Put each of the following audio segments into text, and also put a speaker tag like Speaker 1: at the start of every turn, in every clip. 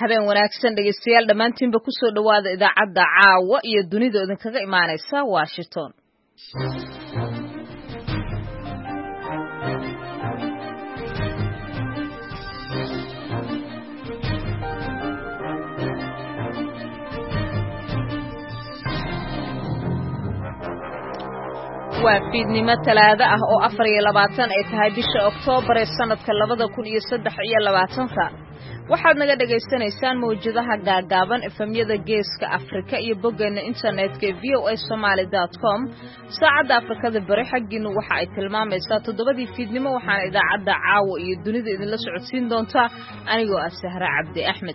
Speaker 1: habeen wanaagsan dhegeystayaal dhammaantiinba ku soo dhawaada idaacadda caawa iyo dunida idinkaga imaanaysa Washington. waa fiidnimo talaado ah oo 24 ay tahay bisha Oktoobar ee sanadka 2023 waxaad naga dhageysanaysaan mawjadaha gaagaaban efemyada geeska Afrika iyo boggeena internetka voasomali.com saacadda Afrikada bari xagginu waxa ay tilmaamaysaa 7 fiidnimo waxaana idaacadda caawa iyo dunida idinla socodsiin doontaa anigoo ah Sahra Cabdi Axmed.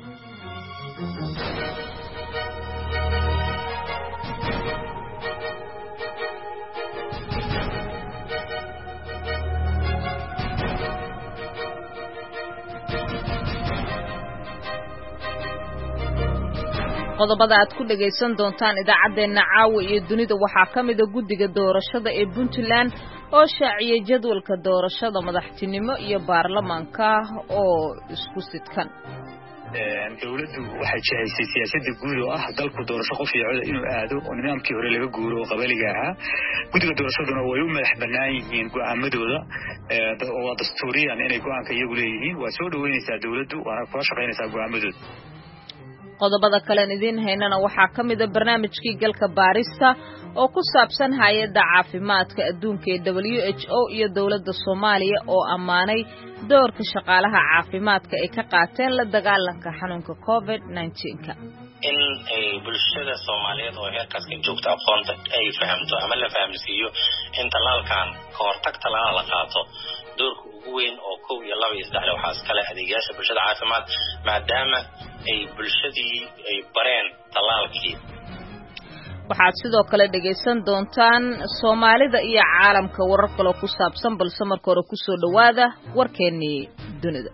Speaker 1: qodobada aad ku dhageysan doontaan idaacadeena caawa iyo dunida waxaa kamid ah guddiga doorashada ee Puntland oo shaaciyay jadwalka doorashada madaxtinimo iyo baarlamaanka oo isku sidkan.
Speaker 2: dawladdu waxay jihaysay siyaasadda guud oo ah dalku doorasho qof iyo cod inuu aado oo nidaamkii hore laga guuro oo qabaliga ahaa guddiga doorashaduna way u madax bannaan yihiin go'aamadooda oo dastuuriyan inay go'aanka iyagu leeyihiin waa soo dhaweynaysaa dawladdu waana kula shaqaynaysaa go'aamadooda.
Speaker 1: qodobada kale idin haynana waxaa kamid ah barnaamijkii galka baarista oo ku saabsan hay'adda caafimaadka adduunka ee WHO iyo dawladda Soomaaliya oo ammaanay doorka shaqaalaha caafimaadka ay ka qaateen la dagaalanka xanuunka COVID-19-ka.
Speaker 3: in ay bulshada Soomaaliyeed oo heerkaas ka joogta aqoonta ay fahamto ama la fahamsiiyo in talaalkan ka hortag talaal la qaato doorka ugu weyn oo 1 iyo 2 iyo 3 waxa iskale adeegyada bulshada caafimaad maadaama ay bulshadii ay bareen talaalkii.
Speaker 1: waxaad sidoo kale dhageysan doontaan Soomaalida iyo caalamka warar kale ku saabsan balse marka hore ku soo dhawaada warkeennii dunida.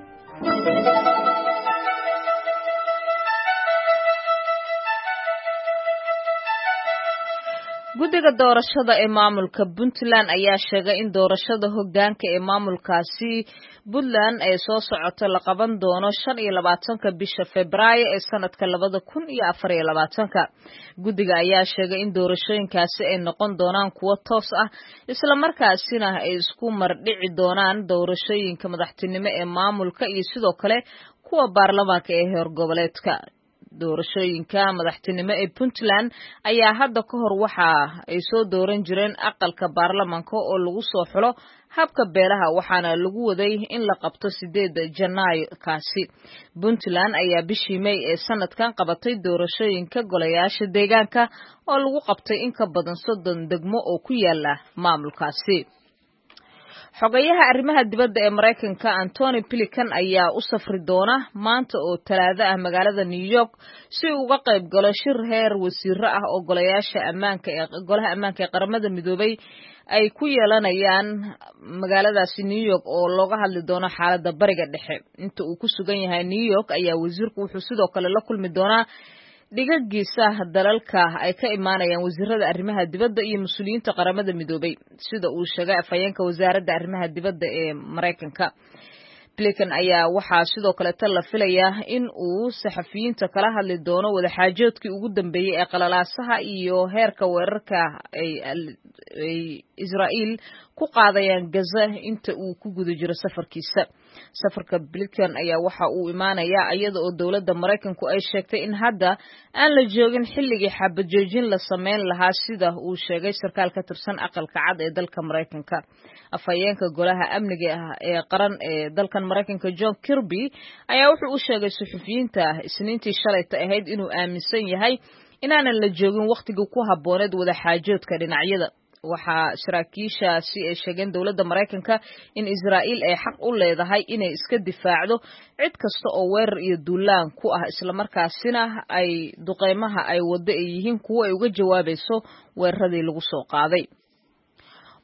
Speaker 1: guddiga doorashada ee maamulka Puntland ayaa sheegay in doorashada hoggaanka ee maamulkaasi Puntland ay soo socoto la qaban doono 25 bisha Febraayo ee sanadka 2024. guddiga ayaa sheegay in doorashooyinkaasi ay noqon doonaan kuwo toos ah isla markaasina ay isku mardhici doonaan doorashooyinka madaxtinimo ee maamulka iyo sidoo kale kuwa baarlamaanka ee heer goboleedka. doorashooyinka madaxtinimo ee Puntland ayaa hadda ka hor waxa ay soo dooran jireen aqalka baarlamaanka oo lagu soo xulo habka beelaha waxaana lagu waday in la qabto 8 Janaayo kaasi. Puntland ayaa bishii May ee sanadkan qabatay doorashooyinka golayaasha deegaanka oo lagu qabtay in ka badan 30 degmo oo ku yaala maamulkaasi. xogayaha arrimaha dibadda ee Mareykanka Antony Blinken ayaa u safri doona maanta oo talaado ah magaalada New York si uu uga qayb galo shir heer wasiiro ah oo golaha ammaanka ee qaramada midoobay ay ku yeelanayaan magaaladaasi New York oo looga hadli doono xaaladda bariga dhexe. inta uu ku sugan yahay New York ayaa wasiirku wuxuu sidoo kale la kulmi doonaa dhigagiisa dalalka ay ka imaanayaan wasiirada arrimaha dibadda iyo mas'uuliyiinta qaramada midoobay sida uu sheegay afhayeenka wasaaradda arrimaha dibadda ee Mareykanka. Blinken ayaa waxaa sidoo kale la filayaa in uu saxafiyiinta kala hadli doono wadaxaajoodkii ugu dambeeyay ee qalalaasaha iyo heerka weerarka ay Israa'iil ku qaadayaan Gaza inta uu ku guda jiro safarkiisa. safarka Blinken ayaa waxa uu imaanayaa iyada oo dawladda Mareykanku ay sheegtay in hadda aan la joogin xilligii xabad joojin la sameyn lahaa sida uu sheegay sarkaal ka tirsan aqalka cad ee dalka Mareykanka. afhayeenka golaha amniga ee qaran ee dalkan Mareykanka John Kirby ayaa wuxuu u sheegay suxufiyiinta Isniintii shalayta ahayd inuu aaminsan yahay inaanan la joogin waqtigii ku habbooneed wadaxaajoodka dhinacyada. waxaa saraakiishaasi ay sheegeen dawladda Mareykanka in Israa'iil ay xaq u leedahay inay iska difaacdo cid kasta oo weerar iyo duulaan ku ah isla markaasina ay duqeymaha ay wado ay yihiin kuwo ay uga jawaabayso weeraradii lagu soo qaaday.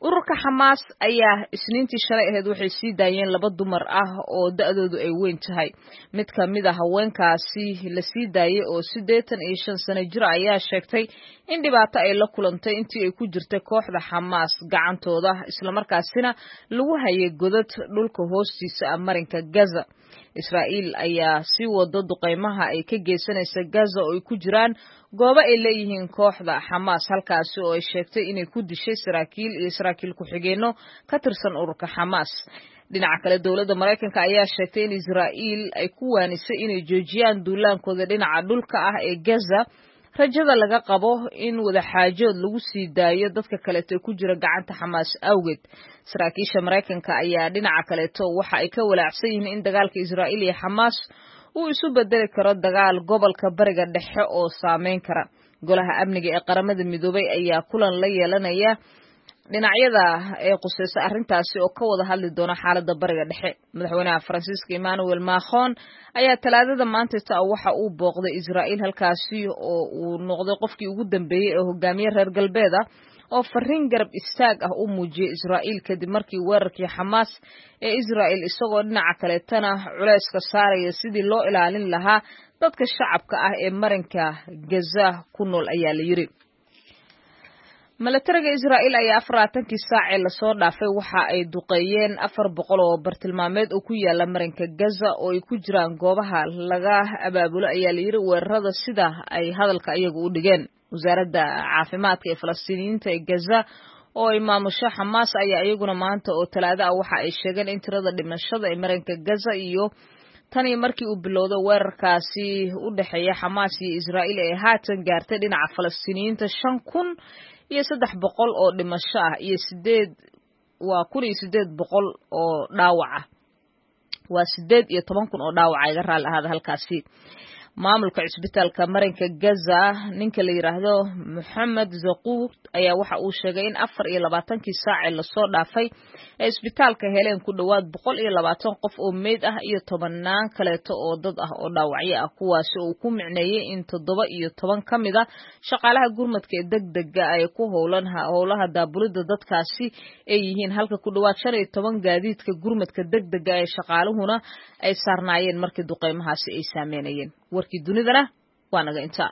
Speaker 1: ururka Xamaas ayaa isniintii shalay ahayd waxay sii daayeen 2 dumar ah oo da'doodu ay weyn tahay mid ka mid ah haweenkaasi la sii daayay oo 85 sano jir ayaa sheegtay in dhibaato ay la kulantay intii ay ku jirtay kooxda Xamaas gacantooda isla markaasina lagu hayay godad dhulka hoostiisa ah marinka Gaza Israa'iil ayaa si wado duqeymaha ay ka geysanaysa Gaza oo ay ku jiraan goobo ay leeyihiin kooxda Xamaas halkaasi oo ay sheegtay inay ku dishay saraakiil ku xigeenno ka tirsan ururka Xamaas dhinaca kale dawladda Mareykanka ayaa sheegtay in Israa'iil ay ku waanisay inay joojiyaan duulaankooda dhinaca dhulka ah ee Gaza rajada laga qabo in wada xaajood lagu sii daayo dadka kale ee ku jira gacanta Xamaas awgeed saraakiisha Mareykanka ayaa dhinaca kale waxa ay ka walaacsan yihiin in dagaalka Israa'iil iyo Xamaas uu isu bedeli karo dagaal gobolka bariga dhexe oo saameyn kara golaha amniga ee qaramada midoobay ayaa kulan la yeelanaya dhinacyada ee qusaysa arrintaasi oo ka wada hadli doona xaaladda bariga dhexe madaxweynaha Faransiiska Emmanuel Macron ayaa talaadada maanta waxa uu booqday Israa'iil halkaasi oo uu noqday qofkii ugu dambeeyay ee hogaamiye reer galbeed ah oo fariin garab istaag ah u muujiyay Israa'iil kadib markii weerarkii Xamaas ee Israa'iil isagoo dhinaca kale tana culayska saaraya sidii loo ilaalin lahaa dadka shacabka ah ee marinka Gaza ku nool ayaa la yiri Milatariga Israa'iil ayaa 40 saac la soo dhaafay waxa ay duqeeyeen 400 oo bartilmaameed oo ku yaala marinka Gaza oo ay ku jiraan goobaha laga abaabulo ayaa la yiri weerarada sida ay hadalka iyagu u dhigeen wasaaradda caafimaadka ee Falastiiniyiinta ee Gaza oo ay maamusho Xamaas ayaa iyaguna maanta oo talaado ah waxa ay sheegeen in tirada dhimashada ee marinka Gaza iyo tani markii uu bilowday weerarkaasi u dhaxeeya Xamaas iyo Israa'iil ay haatan gaartay dhinaca Falastiiniyiinta 5,000 iyo 300 oo dhimasho ah iyo 800 oo dhaawac ah waa 18,000 oo dhaawac iga raal ahaada halkaasi maamulka cisbitaalka marinka Gaza ninka la yiraahdo Mohamed Zaquur ayaa waxa uu sheegay in 24 saac la soo dhaafay ee cisbitaalka heleen ku dhawaad 120 qof oo meed ah iyo 10 kale oo dad ah oo dhaawacyo ah kuwaas oo ku micneeyay in 17 kamida shaqaalaha gurmadka ee degdega ay ku howlaha daabulida dadkaasi ay yihiin halka ku dhawaad 15 gaadiidka gurmadka degdega ee shaqaaluhuna ay saarnaayeen markii duqeymahaasi ay saameeyeen warkii dunidana waa naga inta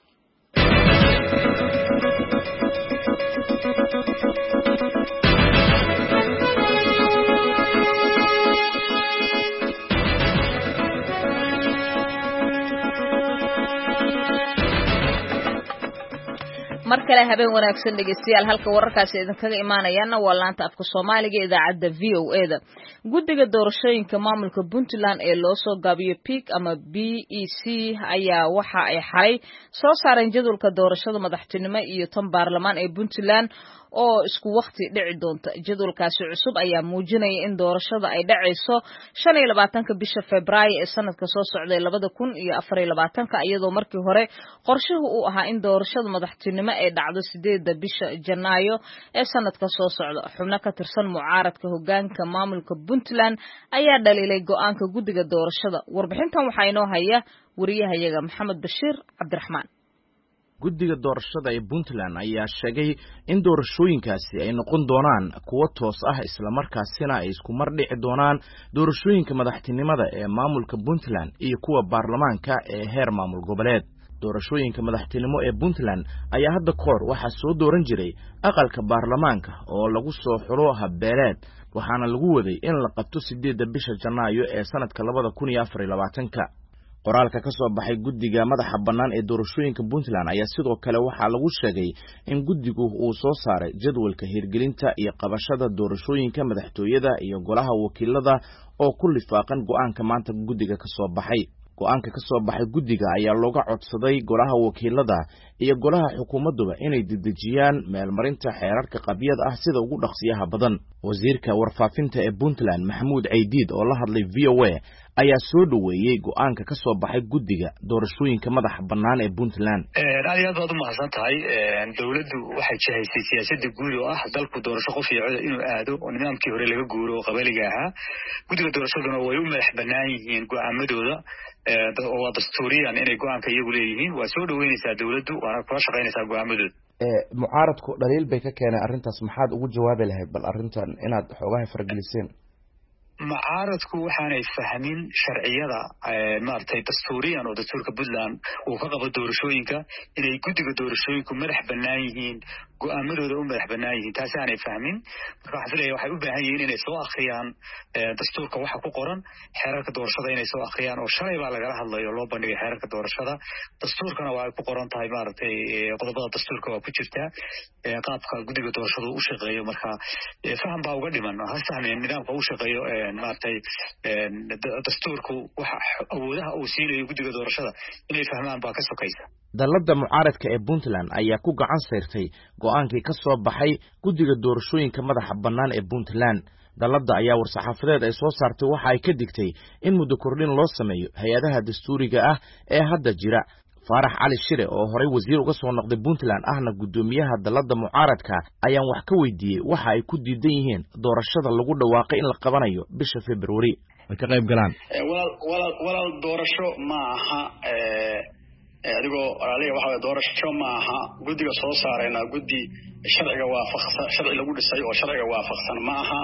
Speaker 1: mar kale habeen wanaagsan dhageystayaal halka wararkaasi idin kaga imaanayana waa laanta afka Soomaaliga idaacadda VOA-da guddiga doorashooyinka maamulka Puntland ee loo soo gaabiyo PIC ama BEC ayaa waxa ay xalay soo saareen jadwalka doorashada madaxtinimo iyo tan baarlamaan ee Puntland oo isku waqti dhici doonta jadwalkaasi cusub ayaa muujinaya in doorashada ay dhacayso 25 bisha Febraayo ee sanadka soo socday 2024 iyadoo markii hore qorshuhu uu ahaa in doorashada madaxtinimo ay dhacdo 8 bisha Janaayo ee sanadka soo socda xubno ka tirsan mucaaradka hoggaanka maamulka Puntland ayaa dhaliilay go'aanka guddiga doorashada warbixintan waxa inoo haya wariyahayaga Maxamed Bashiir Cabdiraxmaan
Speaker 4: guddiga doorashada ee Puntland ayaa sheegay in doorashooyinkaasi ay noqon doonaan kuwo toos ah isla markaasina ay isku mar dhici doonaan doorashooyinka madaxtinimada ee maamulka Puntland iyo kuwa baarlamaanka ee heer maamul goboleed doorashooyinka madaxtinimo ee Puntland ayaa hadda koor waxa soo dooran jiray aqalka baarlamaanka oo lagu soo xulo habbeeleed waxaana lagu waday in la qabto 8 bisha Janaayo ee sanadka 2024 qoraalka ka soo baxay guddiga madaxa bannaan ee doorashooyinka Puntland ayaa sidoo kale waxa lagu sheegay in guddigu uu soo saaray jadwalka hirgelinta iyo qabashada doorashooyinka madaxtooyada iyo golaha wakiilada oo ku lifaaqan go'aanka maanta guddiga ka soo baxay go'aanka ka soo baxay guddiga ayaa looga codsaday golaha wakiilada iyo golaha xukuumadduba inay dedejiyaan meelmarinta xeerarka qabyada ah sida ugu dhaqsiyaha badan wasiirka warfaafinta ee Puntland Maxamuud Ceydiid oo la hadlay VOA ayaa soo dhaweeyay go'aanka ka soo baxay guddiga doorashooyinka madaxa bannaan ee Puntland
Speaker 2: aad baad u mahadsan tahay dawladdu waxay jihaysay siyaasadda guud oo ah dalku doorasho qof iyo cod inuu aado oo nidaamkii hore laga guuro oo qabaliga ahaa guddiga doorashaduna way u madax bannaan yihiin go'aamadooda oo dastuuriyan inay go'aanka iyagu leeyihiin waa soo dhaweynaysaa dawladdu waana kula shaqaynaysaa go'aamadooda
Speaker 4: mucaaradku dhaliil bay ka keeneen arrintaas maxaad ugu jawaabi lahayd bal arrintan inaad xoogaha fargeliseen
Speaker 2: mucaaradku waxaanay fahmin sharciyada maaragtay dastuuriyan oo dastuurka Puntland uu ka qabo doorashooyinka inay guddiga doorashooyinku madax bannaan yihiin go'aamadooda u madax bannaan yihiin taasi aanay fahmin marka waxaan filayaa waxay u baahan yihiin inay soo akhriyaan dastuurka waxa ku qoran xeerarka doorashada inay soo akhriyaan oo shalay baa lagala hadlayo loo bandhigay xeerarka doorashada dastuurkana waa ay ku qoran tahay maaragtay qodobada dastuurka waa ku jirtaa qaabka guddiga doorashadu u shaqeeyo marka faham baa uga dhiman ha fahmeen nidaamka u shaqeeyo maaragtay dastuurku waxa awoodaha uu siinayo guddiga doorashada inay fahmaan baa ka sokaysa
Speaker 4: dalladda mucaaradka ee Puntland ayaa ku gacan sayrtay go'aankii ka soo baxay guddiga doorashooyinka madaxa bannaan ee Puntland dalladda ayaa war-saxaafadeed ay soo saartay waxa ay ka digtay in muddo kordhin loo sameeyo hay-adaha dastuuriga ah ee hadda jira Faarax Cali Shire oo horey wasiir uga soo noqday Puntland ahna gudoomiyaha dalladda mucaaradka ayaan wax ka weydiiyey waxa ay ku diidan yihiin doorashada lagu dhawaaqay in la qabanayo bisha February ay ka qayb galaan
Speaker 5: walaal doorasho ma aha adigoo walaaliga waxa doorasho ma aha guddiga soo saarayna guddi sharciga waafaqsan sharci lagu dhisay oo sharciga waafaqsan ma aha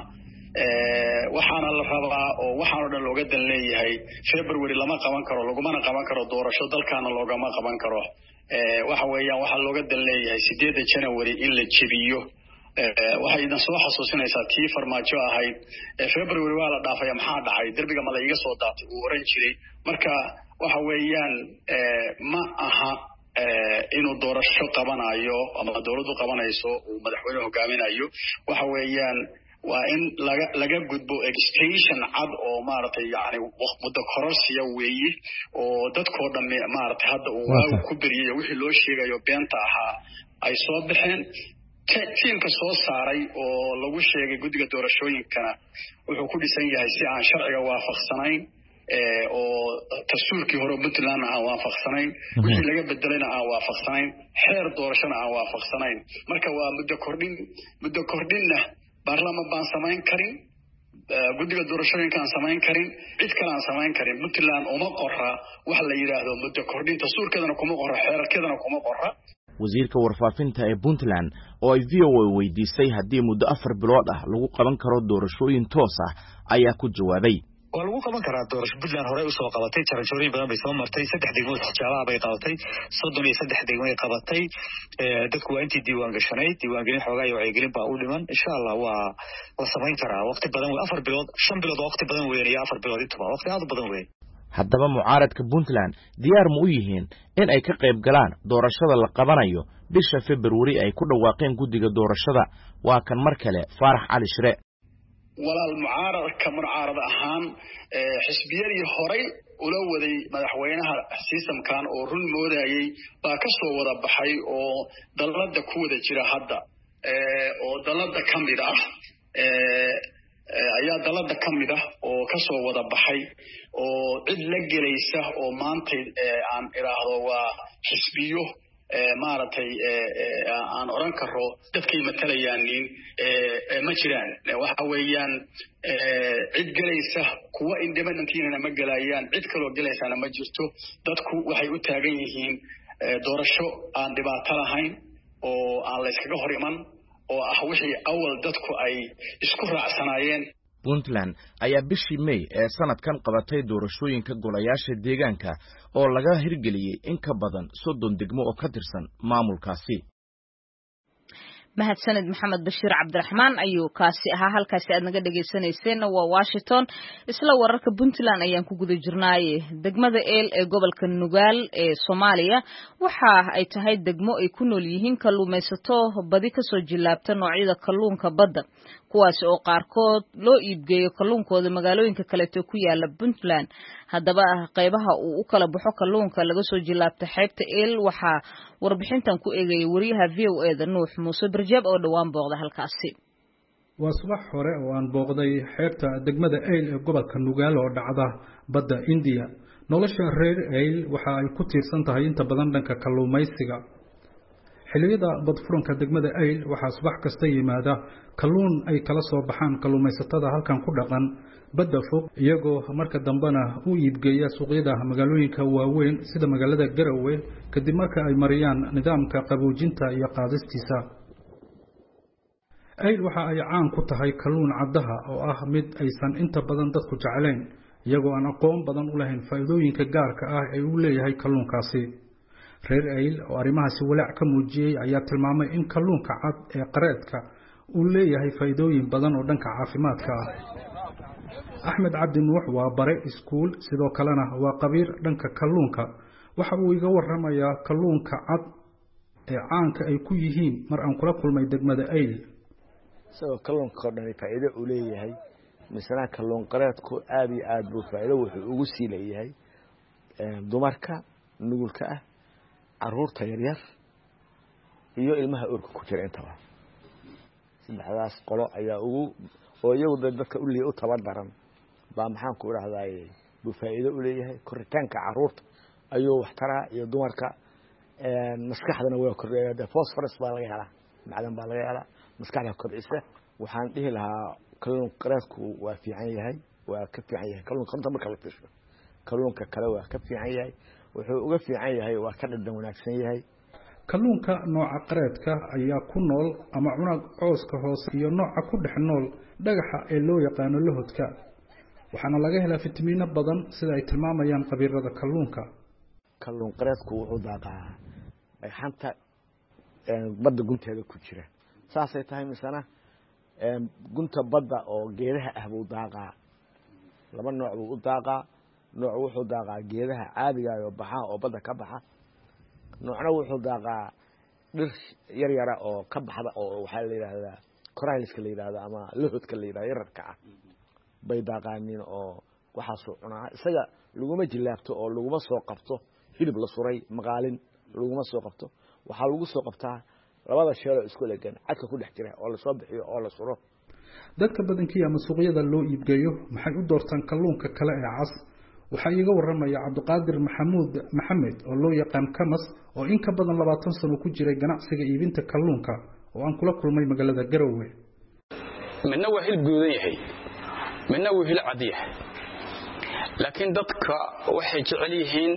Speaker 5: waxaana la rabaa oo waxaan oo dhan looga dan leeyahay February lama qaban karo lagumana qaban karo doorasho dalkaana loogama qaban karo waxa weeyaan waxa looga dan leeyahay 8 January in la jebiyo waxay idan soo xasuusinaysaa tii farmaajo ahayd February waa la dhaafay maxaa dhacay darbiga ma la iga soo daatay uu oran jiray marka waxa weeyaan ma aha inuu doorasho qabanayo ama dawladdu qabanayso uu madaxweynuhu hogaaminayo waxa weeyaan waa in laga gudbo extension cad oo maaragtay yani muddo kororsiya weeye oo dadkoo dhan maaragtay hadda uu waagu ku beriyay wixii loo sheegayo beenta ahaa ay soo baxeen tiimka soo saaray oo lagu sheegay guddiga doorashooyinkana wuxuu ku dhisan yahay si aan sharciga waafaqsanayn oo dastuurkii hore Puntland aan waafaqsanayn wixii laga bedelayna aan waafaqsanayn xeer doorashana aan waafaqsanayn marka waa muddo kordhinna baarlama baan samayn karin guddiga doorashooyinka aan samayn karin cid kale aan samayn karin Puntland uma qorra wax la yiraahdo muddo kordhin dastuurkeedana kuma qorra xeerarkeedana kuma qorra
Speaker 4: wasiirka warfaafinta ee Puntland oo ay VOA weydiisay haddii muddo 4 bilood ah lagu qaban karo doorashooyin toos ah ayaa ku jawaabay
Speaker 2: waa lagu qaban karaa doorasho Puntland hore u soo qabatay jarajooyin badan bay soo martay 3 degmood tijaabo bay qabatay 33 degmo ay qabatay dadku waa intii diiwaan gashanay diiwaangelin xoogaa iyo wacyigelin baa u dhiman insha Allah waa la samayn karaa waqti badan 4 bilood 5 bilood waqti badan weyn iyo 4 bilood inta waqti aad u badan weyn
Speaker 4: haddaba mucaaradka Puntland diyaar ma u yihiin in ay ka qayb galaan doorashada la qabanayo bisha February ay ku dhawaaqeen guddiga doorashada waa kan mar kale Faarax Cali Shire
Speaker 5: walaal mucaarad ahaan xisbiyadii horey ula waday madaxweynaha systemkan oo run moodayay baa ka soo wada baxay oo dalladda ku wada jira hadda oo dalladda kamid ah ayaa dalladda kamid ah oo ka soo wada baxay oo cid la gelaysa oo maanta aan iraahdo waa xisbiyo maaragtay aan oran karo dadkay matalayaan ma jiraan waxa weeyaan cid gelaysa kuwa independentiina ma galayaan cid kaloo gelaysana ma jirto dadku waxay u taagan yihiin doorasho aan dhibaato lahayn oo aan la iskaga hor iman oo ah wixii awal dadku ay isku raacsanaayeen
Speaker 4: Puntland ayaa bishii May ee sanadkan qabatay doorashooyinka golayaasha deegaanka oo laga hirgeliyay in ka badan 30 degmo oo ka tirsan maamulkaasi
Speaker 1: mahadsanid maxamed bashiir cabdiraxmaan ayuu kaasi ahaa halkaasi aad naga dhagaysanayseen waa Washington isla wararka Puntland ayaan ku guda jirnaaye degmada Eel ee gobolka Nugaal ee Soomaaliya waxa ay tahay degmo ay ku nool yihiin kalluumaysato badi ka soo jilaabta noocyada kalluunka badda kuwaas oo qaarkood loo iibgeeyo kalluunkooda magaalooyinka kale ee ku yaala Puntland haddaba qaybaha uu u kala baxo kalluunka laga soo jilaabta xeebta Eel waxa warbixintan ku eegay wariyaha VOA-da Nuux Muuse Barjab oo dhawaan booqda halkaasi
Speaker 6: waa subax hore oo aan booqday xeebta degmada Eel ee gobolka Nugaal oo dhacda badda India nolosha reer Eel waxa ay ku tiirsan tahay inta badan dhanka kalluumaysiga xilliyada badfuranka degmada Eel waxa subax kasta yimaada kalluun ay kala soo baxaan kalluumaysatada halkan ku dhaqan badda fog iyagoo marka dambena u iibgeeya suuqyada magaalooyinka waaweyn sida magaalada Garowe kadib marka ay mariyaan nidaamka qaboojinta iyo qaadistiisa. Eyl waxa ay caan ku tahay kalluun caddaha oo ah mid aysan inta badan dadku jecelayn iyagoo aan aqoon badan u lahayn faa'iidooyinka gaarka ah ee uu leeyahay kalluunkaasi. reer Eyl oo arrimahaasi walaac ka muujiyay ayaa tilmaamay in kalluunka cad ee qareedka uu leeyahay faa'iidooyin badan oo dhanka caafimaadka ah. Axmed Cabdi Nuux waa bare iskuul sidoo kalena waa qabiir dhanka kalluunka. waxa uu iga warramayaa kalluunka cad ee caanka ay ku yihiin mar aan kula kulmay degmada Eyl.
Speaker 7: sidoo kalluunka qodhan faa'iido u leeyahay misna kalluun qareedku aad iyo aad buu faa'iido wuxuu ugu sii leeyahay dumarka nugulka ah caruurta yaryar iyo ilmaha uurka ku jira intaba saddexdaas qolo ayaa ugu oo iyagu dadka u tababaran baa maxaan ku raahday buu faa'iido u leeyahay koritaanka caruurta ayuu wax taraa iyo dumarka maskaxdana waa kordhaya phosphorus baa laga helaa macdan baa laga helaa maskaxda kobcisa waxaan dhihi lahaa kalluun qareedku waa fiican yahay waa ka fiican yahay kalluunka inta marka la fiirsho kalluunka kale waa ka fiican yahay wuxuu uga fiican yahay waa ka dhadhan wanaagsan yahay.
Speaker 6: kalluunka nooca qareedka ayaa ku nool ama cunag cooska hoose iyo nooca ku dhex nool dhagaxa ee loo yaqaan lahodka waxaana laga helaa fitamiino badan sida ay tilmaamayaan qabiirada kalluunka.
Speaker 7: kalluun qareedku wuxuu daaqaa xanta badda gunteeda ku jira saasay tahay misana gunta badda oo geedaha ah buu daaqaa laba nooc buu u daaqaa nooc wuxuu daaqaa geedaha caadiga ah oo baxa oo badda ka baxa noocna wuxuu daaqaa dhir yar yar oo ka baxda oo waxa la yiraahdaa coralska la yiraahdo ama lahodka la yiraahdo yararka ah bay daaqaaniin oo waxa soo cunaa isaga laguma jilaabto oo laguma soo qabto hilib la suray maqaalin laguma soo qabto waxa lagu soo qabtaa labada sheelo isku leegan cadka ku dhex jira oo la soo bixiyo oo la suro.
Speaker 6: dadka badankii ama suuqyada loo iibgeeyo maxay u doortaan kalluunka kale ee cas. waxa iga warramaya Cabdiqaadir Maxamed oo loo yaqaan Kamas oo in ka badan 20 sano ku jiray ganacsiga iibinta kalluunka oo aan kula kulmay magaalada Garowe.
Speaker 8: midna waa hilib guudan yahay midna waa hilib cad yahay laakiin dadka waxay jecel yihiin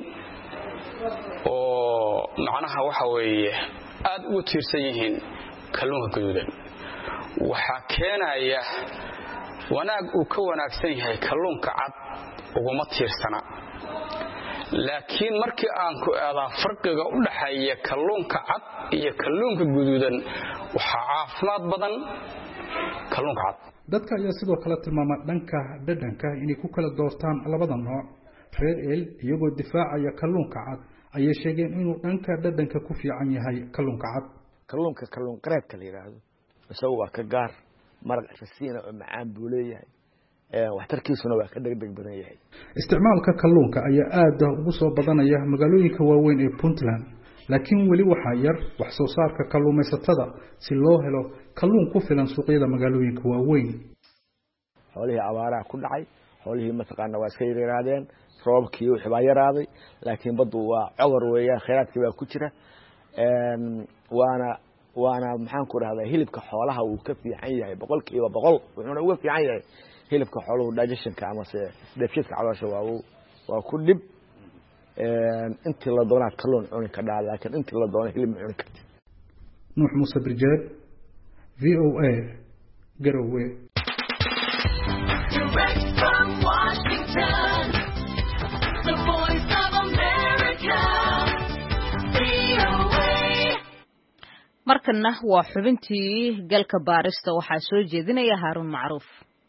Speaker 8: oo macnaha waxa weeye aad u tiirsan yihiin kalluunka guduudan waxa keenaya wanaag uu ka wanaagsan yahay kalluunka cad uguma tiirsana laakiin markii aan ku aadaa farqiga u dhaxeeya kalluunka cad iyo kalluunka guduudan waxa caafimaad badan kalluunka cad.
Speaker 6: dadka ayaa sidoo kale tilmaama dhanka dhadhanka inay ku kala doortaan labada nooc. reer Eyl iyagoo difaacaya kalluunka cad ayay sheegeen inuu dhanka dhadhanka ku fiican yahay kalluunka cad.
Speaker 7: kalluunka kalluun qareedka la yiraahdo isagu waa ka gaar maraq rasiina oo macaan buu leeyahay waxtarkiisuna waa ka degdeg badan yahay.
Speaker 6: isticmaalka kalluunka ayaa aad ugu soo badanaya magaalooyinka waaweyn ee Puntland laakiin weli waxa yar wax soo saarka kalluumaysatada si loo helo kalluun ku filan suuqyada magaalooyinka waaweyn.
Speaker 7: xoolihii abaaraha ku dhacay xoolihii mataqaana waa iska yaraadeen roobkii wixii baa yaraaday laakiin baddu waa cawar weeyaan kheyraadkii baa ku jira waana maxaan ku rahdaa hilibka xoolaha uu ka fiican yahay 100% wuxuuna uga fiican yahay hilibka xooluhu digestionka ama se dheefshiidka caloosha waa ku dib intii la doonaa kalluun cuni ka dhaa laakiin intii la doonaa hilib cuni karti.
Speaker 6: Nuux Muuse Birjeed VOA Garowe.
Speaker 1: markana waa xubintii galka baarista waxaa soo jeedinaya Haarun Macruuf.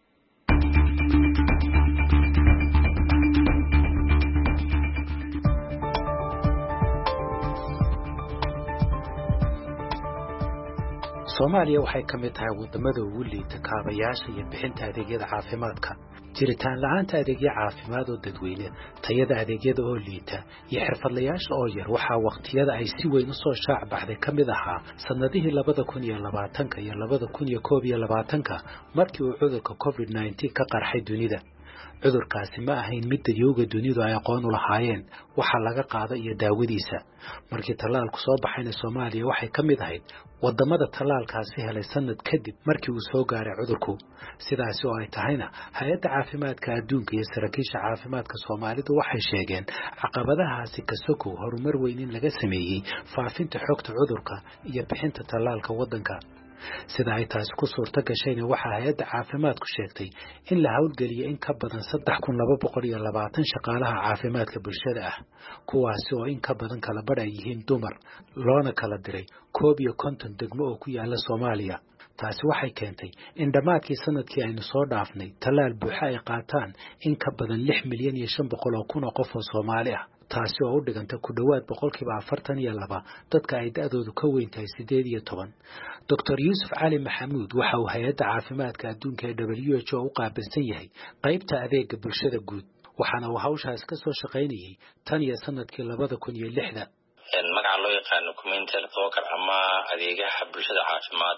Speaker 9: Soomaaliya waxay ka mid tahay wadamada ugu liita kaabayaasha iyo bixinta adeegyada caafimaadka. jiritaan la'aanta adeegyo caafimaad oo dadweyne, tayada adeegyada oo liita iyo xirfadlayaasha oo yar waxaa waqtiyada ay si weyn u soo shaac baxday ka mid ahaa sanadihii 2020 iyo 2021 markii uu cudurka COVID-19 ka qarxay dunida. cudurkaasi ma ahayn mid dadyooga dunidu ay aqoon u lahaayeen waxa laga qaada iyo daawadiisa markii tallaalku soo baxayna Soomaaliya waxay ka mid ahayd wadamada tallaalkaasi helay sanad kadib markii uu soo gaaray cudurku sidaas oo ay tahayna hay'adda caafimaadka adduunka iyo saraakiisha caafimaadka Soomaalidu waxay sheegeen caqabadahaasi ka sokow horumar weyn in laga sameeyay faafinta xogta cudurka iyo bixinta tallaalka wadanka sida ay taas ku suurta gashayna waxa hay'adda caafimaadku sheegtay in la hawlgeliyo in ka badan 3220 shaqaalaha caafimaadka bulshada ah kuwaas oo in ka badan kala badh ay yihiin dumar loona kala diray 51 degmo oo ku yaala Soomaaliya taasi waxay keentay in dhamaadkii sanadkii aynu soo dhaafnay tallaal buuxa ay qaataan in ka badan 6,500,000 qof oo Soomaali ah taasi oo u dhiganta ku dhawaad 42% dadka ay da'doodu ka weyn tahay 18 Dr. Yusuf Ali Maxamuud waxa uu hay'adda caafimaadka adduunka ee WHO u qaabilsan yahay qaybta adeegga bulshada guud waxaana uu hawshaas ka soo shaqaynayay tan iyo sanadkii 2006
Speaker 3: magaca loo yaqaan community health worker ama adeegaha bulshada caafimaad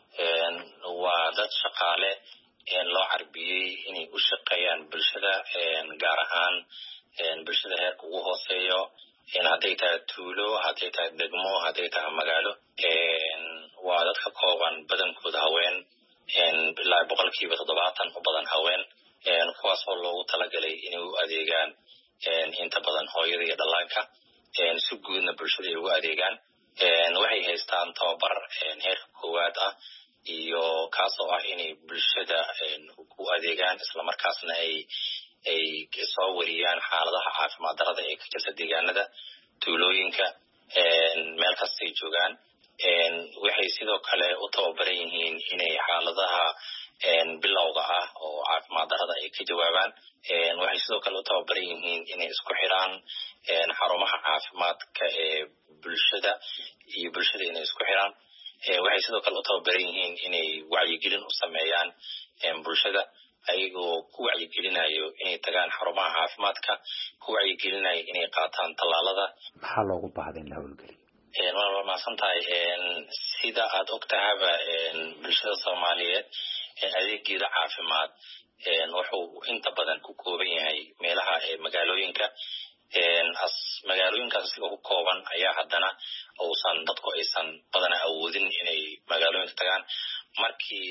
Speaker 3: waa dad shaqaale loo carbiyay inay u shaqeeyaan bulshada gaar ahaan bulshada heerka ugu hooseeyo hadday tahay tuulo hadday tahay degmo hadday tahay magaalo waa dad ka kooban badankooda haween ilaa 70% u badan haween kuwaas oo loogu talagalay inay u adeegaan inta badan hooyada iyo dhallaanka si guudna bulshada ay ugu adeegaan waxay haystaan tababar heerka koowaad ah iyo kaas oo ah inay bulshada u adeegaan isla markaasna ay soo wariyaan xaaladaha caafimaad darrada ee ka jirta deegaanada tuulooyinka meel kasta ay joogaan waxay sidoo kale u tababaran yihiin inay xaaladaha bilowga ah oo caafimaad darrada ay ka jawaabaan waxay sidoo kale u tababaran yihiin inay isku xiraan xarumaha caafimaadka ee bulshada iyo bulshada inay isku xiraan waxay sidoo kale u tababaran yihiin inay wacyigelin u sameeyaan bulshada ayagoo ku wacyigelinayo inay tagaan xarumaha caafimaadka ku wacyigelinayo inay qaataan tallaalada
Speaker 9: maxaa loogu baahday in la hawlgeliyo
Speaker 3: waa mahadsantahay sida aad ogtahaba bulshada Soomaaliyeed adeegyada caafimaad wuxuu inta badan ku kooban yahay meelaha magaalooyinka magaalooyinkaas siga ku kooban ayaa haddana uusan dadku aysan badana awoodin inay magaalooyinka tagaan markii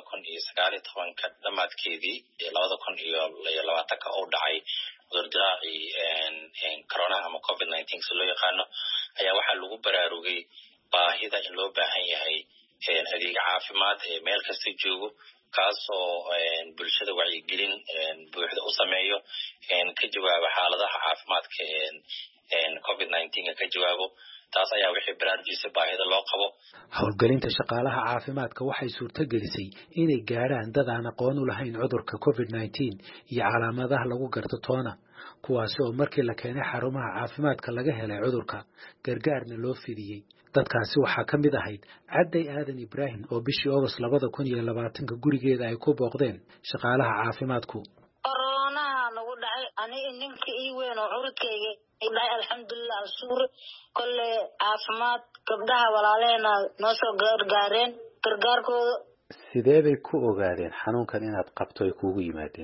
Speaker 3: 2019 dhamaadkeedii 2020 oo dhacay cudurdaacii corona ama COVID-19 si loo yaqaano ayaa waxaa lagu baraarugay baahida in loo baahan yahay adeeg caafimaad meel kasta joogo kaasoo bulshada wacyigelin buuxda u sameeyo ka jawaabo xaaladaha caafimaadka COVID-19 ka jawaabo taas ayaa wixii baraarujisa baahida loo qabo
Speaker 9: hawlgelinta shaqaalaha caafimaadka waxay suurto gelisay inay gaaraan dad aan aqoon u lahayn cudurka COVID-19 iyo calaamadaha lagu garto toona kuwaas oo markii la keenay xarumaha caafimaadka laga helay cudurka gargaarna loo fidiyay dadkaasi waxaa ka mid ahayd Cadday Aadan Ibraahim oo bishii August 2020 gurigeeda ay ku booqdeen shaqaalaha caafimaadku
Speaker 10: corona nagu dhacay aniga ninkii ii weyn oo curudkayga ilaa alxamdulillah suur kulle caafimaad gabdhaha walaaleena noo soo gargaareen gargaarkooda
Speaker 9: sidee bay ku ogaadeen xanuunkan inaad qabto ay kuugu yimaadeen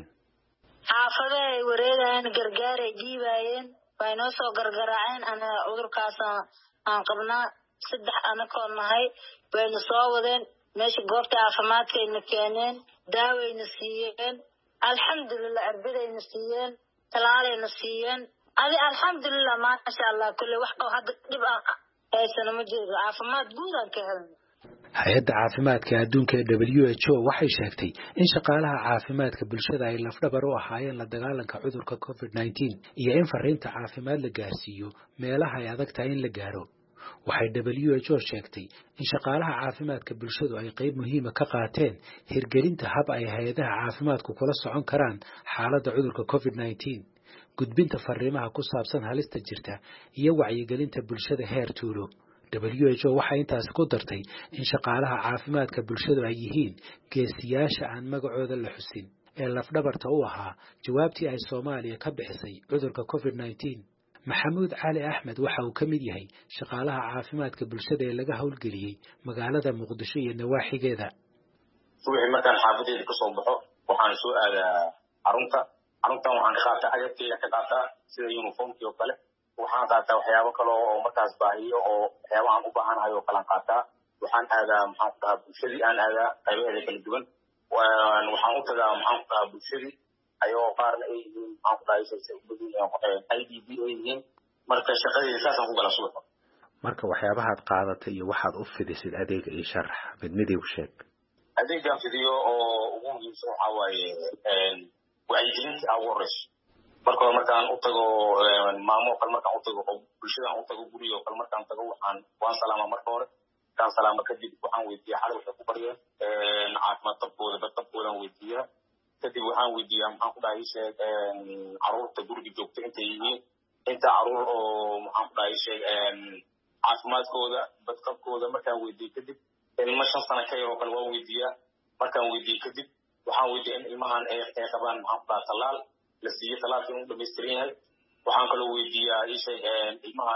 Speaker 10: xaafada ay wareegayeen gargaar ay jiibayeen way noo soo gargaraaceen ana cudurkaas aan qabnaa 3 anakoo nahay wayna soo wadeen meesha goobta caafimaadkayna keeneen daawayna siiyeen alxamdulillah arbidayna siiyeen talaalayna siiyeen adi alxamdulillah ma sha Allah kulli wax oo hadda dib ah aysan ma jiro caafimaad guud aan ka helnay
Speaker 9: hay'adda caafimaadka adduunka ee WHO waxay sheegtay in shaqaalaha caafimaadka bulshada ay lafdhabar u ahaayeen la dagaalanka cudurka COVID-19 iyo in fariinta caafimaad la gaarsiiyo meelaha ay adag tahay in la gaaro waxay WHO sheegtay in shaqaalaha caafimaadka bulshadu ay qayb muhiim ah ka qaateen hirgelinta hab ay hay'adaha caafimaadku kula socon karaan xaaladda cudurka COVID-19 gudbinta fariimaha ku saabsan halista jirta iyo wacyigelinta bulshada heer tuulo WHO waxay intaas ku dartay in shaqaalaha caafimaadka bulshadu ay yihiin geesiyaasha aan magacooda la xusin ee lafdhabarta u ahaa jawaabtii ay Soomaaliya ka bixisay cudurka COVID-19 Maxamuud Cali Axmed waxa uu ka mid yahay shaqaalaha caafimaadka bulshada ee laga hawlgeliyay magaalada Muqdisho iyo nawaaxigeeda
Speaker 11: wixii markaan xaafadeeda ka soo baxo waxaan soo aadaa xarunta
Speaker 3: xaruntan waxaan ka qaataa agabkeyga ka qaataa sida uniformkii oo kale waxaan qaataa waxyaabo kale oo markaas baahiyo oo waxyaabo aan u baahanahay oo kale aan qaataa waxaan aadaa maxaan ku dhahaa bulshadii aan aadaa qaybaheeda kala duwan waxaan u tagaa maxaan ku dhahaa bulshadii ayagoo qaarna ay yihiin maxaan ku dhahaa IDB ay yihiin marka shaqadeeda saasaan ku gala subaxa
Speaker 9: marka waxyaabahaad qaadatay iyo waxaad u fidisid adeega iyo sharax midmidii u sheeg
Speaker 3: adeegaan fidiyo oo ugu muhiimsan waxaa waaye wacyigelinta ugu horeyso marka markaan u tago maamo kale markaan u tago oo bulshada aan u tago guriga oo kale markaan tago waan salaamaa marka hore markaan salaamo kadib waxaan weydiiyaa xalay waxay ku baryeen caafimaad tabkooda badtabkoodaan weydiiyaa kadib waxaan weydiiyaa maxaan ku dhahay sheeg caruurta guriga joogta intay yihiin inta caruur oo maxaan ku dhahay sheeg caafimaadkooda badqabkooda markaan weydiiyo kadib ilmo 5 sano ka yar oo kale waan weydiiyaa markaan weydiiyo kadib waxaan weydiiyaa in ilmahan ay qabaan maxaan ku dhahay talaal la siiyo talaalka inuu dhammaystiran yahay waxaan kaloo weydiiyaa ilmaha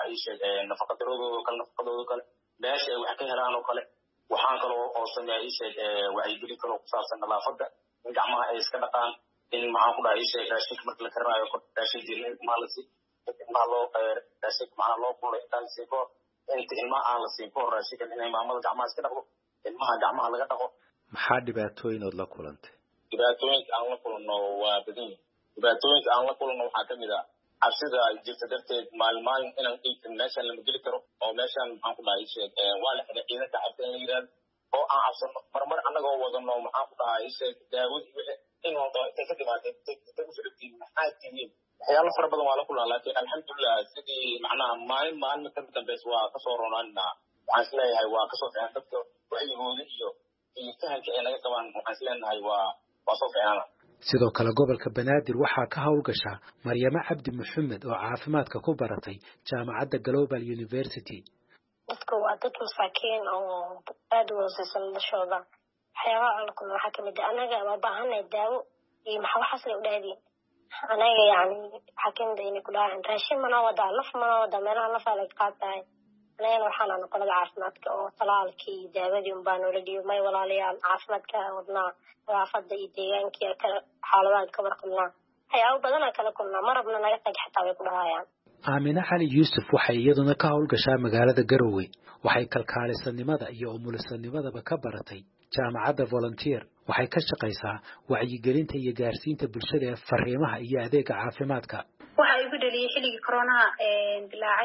Speaker 3: nafaqadooda kale meesha ay wax ka helaan oo kale waxaan kaloo oo sameeyaa wacyigelin kaloo ku saabsan nadaafadda in gacmaha ay iska dhaqaan in maxaan ku dhahay raashinka marka la karinayo raashin jirin in ilmaha la sii ilmaha raashinka macnaha loo kulay intaan siin kahor inta ilmaha aan la siin kahor raashinkan inay maamada gacmaha iska dhaqdo ilmaha gacmaha laga dhaqo
Speaker 9: maxaa dhibaatooyin ood la kulantay
Speaker 3: dhibaatooyinka aan la kulanno waa badan yihiin dhibaatooyinka aan la kulanno waxaa ka mid ah cabsida jirta darteed maalin inaan iibin meeshaan lama geli karo oo meeshaan maxaan ku dhahay sheeg waa la xidhay ciidanka cabsi in la yidhaahdo oo aan cabsano marmar annagoo wadano maxaan ku dhahay sheeg daawadii wixii in walba intay ka dhimaatay intay u filigtiin maxaa tihiin waxyaalo fara badan waa la kulnaa laakiin alxamdulilah sidii macnaha maalin ka dambeys waa kasoo ronaanaa waxaan isleeyahay waa kasoo fiican dadka wacyigooda iyo fahamka ay naga qabaan waxaan isleenahay waa soo fiicnaana
Speaker 9: sidoo kale gobolka Banaadir waxaa ka howlgasha Maryama Cabdi Maxamed oo caafimaadka ku baratay jaamacadda Global University
Speaker 11: dadku waa dad masaakiin oo aad u hooseysan noloshooda waxyaabaha aan ku waxaa kamid ah anaga ma baahanay daawo iyo waxaas la dhaadin anaga yani xakinda inay ku dhahaan raashin mana wada laf mana wada meelaha lafa la qaatay anaga waxaan aan qolada caafimaadka oo talaalkii daawadii un baan wala dhiyo may walaalayaal caafimaadka wadnaa wadaafada iyo deegaankii xaaladaha ka warqabnaa waxyaabo badan kala kulnaa marabna naga tag xataa way ku dhahayaan
Speaker 9: Aamina Cali Yuusuf waxay iyaduna ka howlgashaa magaalada Garowe waxay kalkaalisanimada iyo umulisanimada ka baratay jaamacadda Volunteer waxay ka shaqaysaa wacyigelinta iyo gaarsiinta bulshada ee fariimaha iyo adeega caafimaadka
Speaker 12: waxa igu dhaliyay xilligii corona dilaacay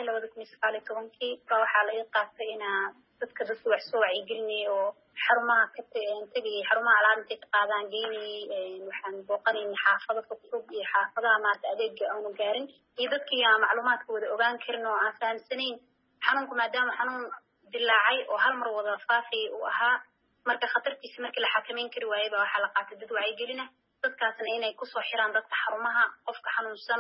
Speaker 12: 2019 waxa la qaatay dadka wax soo wacyigelinay oo xarumaha ka tagay xarumaha alaabta ka qaadaan geeyay waxaan booqanay xaafadada cusub iyo xaafadaha maanta adeega aanu gaarin iyo dadkii macluumaadkooda ogaan karin oo aan fahamsanayn xanuunku maadaama xanuun dilaacay oo hal mar wada faafay uu ahaa marka khatartiisa markii la xakameyn kari waayay baa waxa la qaatay dad wacyigelina dadkaasna inay ku soo xiraan dadka xarumaha qofka xanuunsan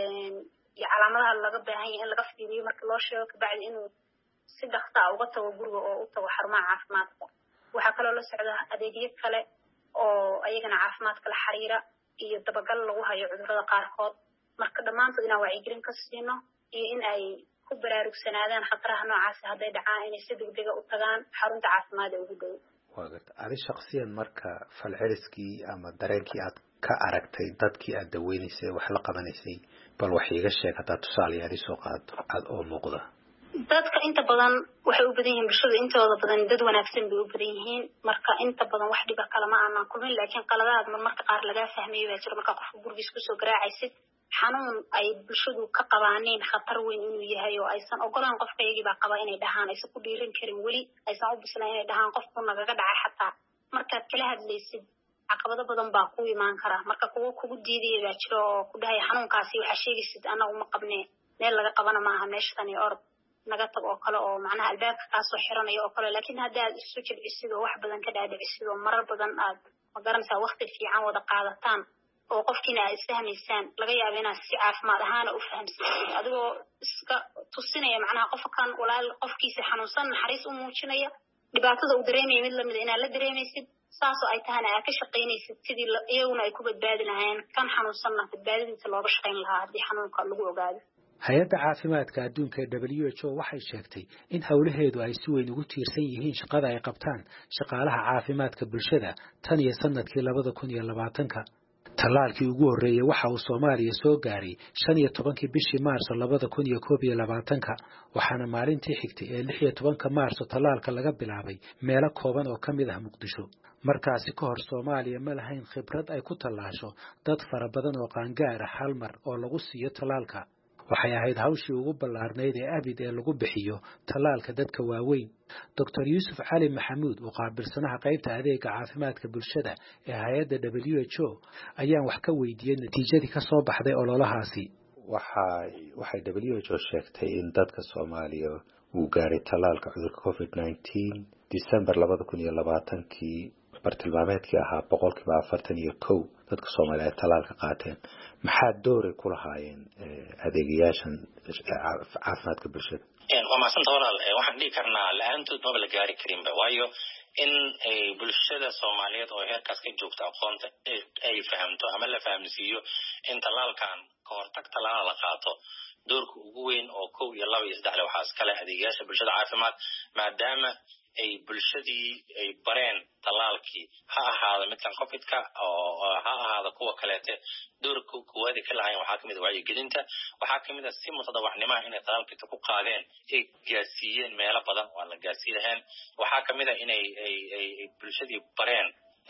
Speaker 12: iyo calaamadaha laga baahan yahay in laga fiiriyo marka loo sheego kabacdi inuu si dhaqso ah uga tago guriga oo u tago xarumaha caafimaadka waxaa kaloo la socda adeegyo kale oo ayagana caafimaadka la xiriira iyo dabagal lagu hayo cudurrada qaarkood marka dhammaantood inaan wacyigelin ka siino iyo in ay ku baraarugsanaadaan khataraha noocaas hadday dhacaan inay si degdeg ah u tagaan xarunta caafimaad ee ugu dhow
Speaker 9: adi shakhsiyan marka falceliskii ama dareenkii aad ka aragtay dadkii aad daweynaysay wax la qabanaysay bal wax iiga sheeg haddaad tusaalayaal soo qaadato cad oo muuqda
Speaker 12: dadka inta badan waxay u badan yihiin bulshada intooda badan dad wanaagsan bay u badan yihiin marka inta badan wax dhiba kale ma aanan kulmin laakiin qaladaad marmarka qaar laga fahmayo baa jira marka qofka gurigiisa kusoo garaacaysid xanuun ay bulshadu ka qabaaneen khatar weyn inuu yahay oo aysan ogolaan qofka iyagii baa qaba inay dhahaan aysan ku dhiiran karin weli aysan u bislaan inay dhahaan qofku nagaga dhacay xataa markaad kala hadlaysid caqabado badan baa ku imaan kara marka kuwa kugu diidaya baa jira oo ku dhahaya xanuunkaasi waxaa sheegaysid anagu ma qabnee meel laga qabana maaha meeshatan iyo orod naga tag oo kale oo macnaha albaabka kaasoo xiranaya oo kale laakiin haddaad isu jilcisid oo wax badan ka dhaadhicisid oo marar badan aad magaranaysaa waqti fiican wada qaadataan oo qofkiina aad isfahmaysaan laga yaabo inaad si caafimaad ahaana u fahamsatid adigoo iska tusinaya macnaha qofkan walaal qofkiisa xanuunsan naxariis u muujinaya dhibaatada uu dareemaya mid lamid inaad la dareemaysid saasoo ay tahana aad ka shaqaynaysid sidii iyaguna ay ku badbaadi lahaayeen kan xanuunsanna badbaadadiisa looga shaqayn lahaa haddii xanuunka lagu ogaado
Speaker 9: hay-adda caafimaadka adduunka ee WHO waxay sheegtay in howlaheedu ay si weyn ugu tiirsan yihiin shaqada ay qabtaan shaqaalaha caafimaadka bulshada tan iyo sanadkii 2020 tallaalkii ugu horreeyay waxa uu Soomaaliya soo gaaray 15 bishii Maarso 2021 waxaana maalintii xigtay ee 16 Maarso tallaalka laga bilaabay meelo kooban oo ka mid ah Muqdisho. markaasi ka hor Soomaaliya ma lahayn khibrad ay ku tallaasho dad fara badan oo qaangaar ah hal mar oo lagu siiyo tallaalka. waxay ahayd hawshii ugu ballaarnayd ee abid ee lagu bixiyo tallaalka dadka waaweyn. Dr. Yuusuf Cali Maxamuud oo qaabilsanaha qaybta adeega caafimaadka bulshada ee hay'adda WHO ayaan wax ka weydiiyay natiijadii ka soo baxday ololahaasi.
Speaker 13: waxay WHO sheegtay in dadka Soomaaliya uu gaaray tallaalka cudurka COVID-19 December 2020 bartilmaameedkii ahaa 41% dadka Soomaaliyeed tallaalka qaateen. maxaa door ku lahaayeen adeegayaashan caafimaadka bulshada?
Speaker 3: waa maasanta walaal waxaan dhihi karnaa la'aantood maba la gaari karinba waayo in bulshada Soomaaliyeed oo heerkaas ka joogta aqoonta ay fahamto ama la fahamsiiyo in tallaalkan ka hortag tallaal la qaato doorka ugu weyn oo 1 iyo 2 iyo 3 waxaa iskale adeegayaasha bulshada caafimaad maadaama ay bulshadii ay bareen tallaalkii ha ahaado midkan COVID-ka oo ha ahaado kuwa kaleete doorka kuwaadi ka lahayn waxaa kamid ah wacyigelinta waxaa kamid ah si mutadawacnimo inay tallaalka ku qaadeen ay gaarsiiyeen meelo badan oo la gaarsiin lahayn waxaa kamid ah inay bulshadii bareen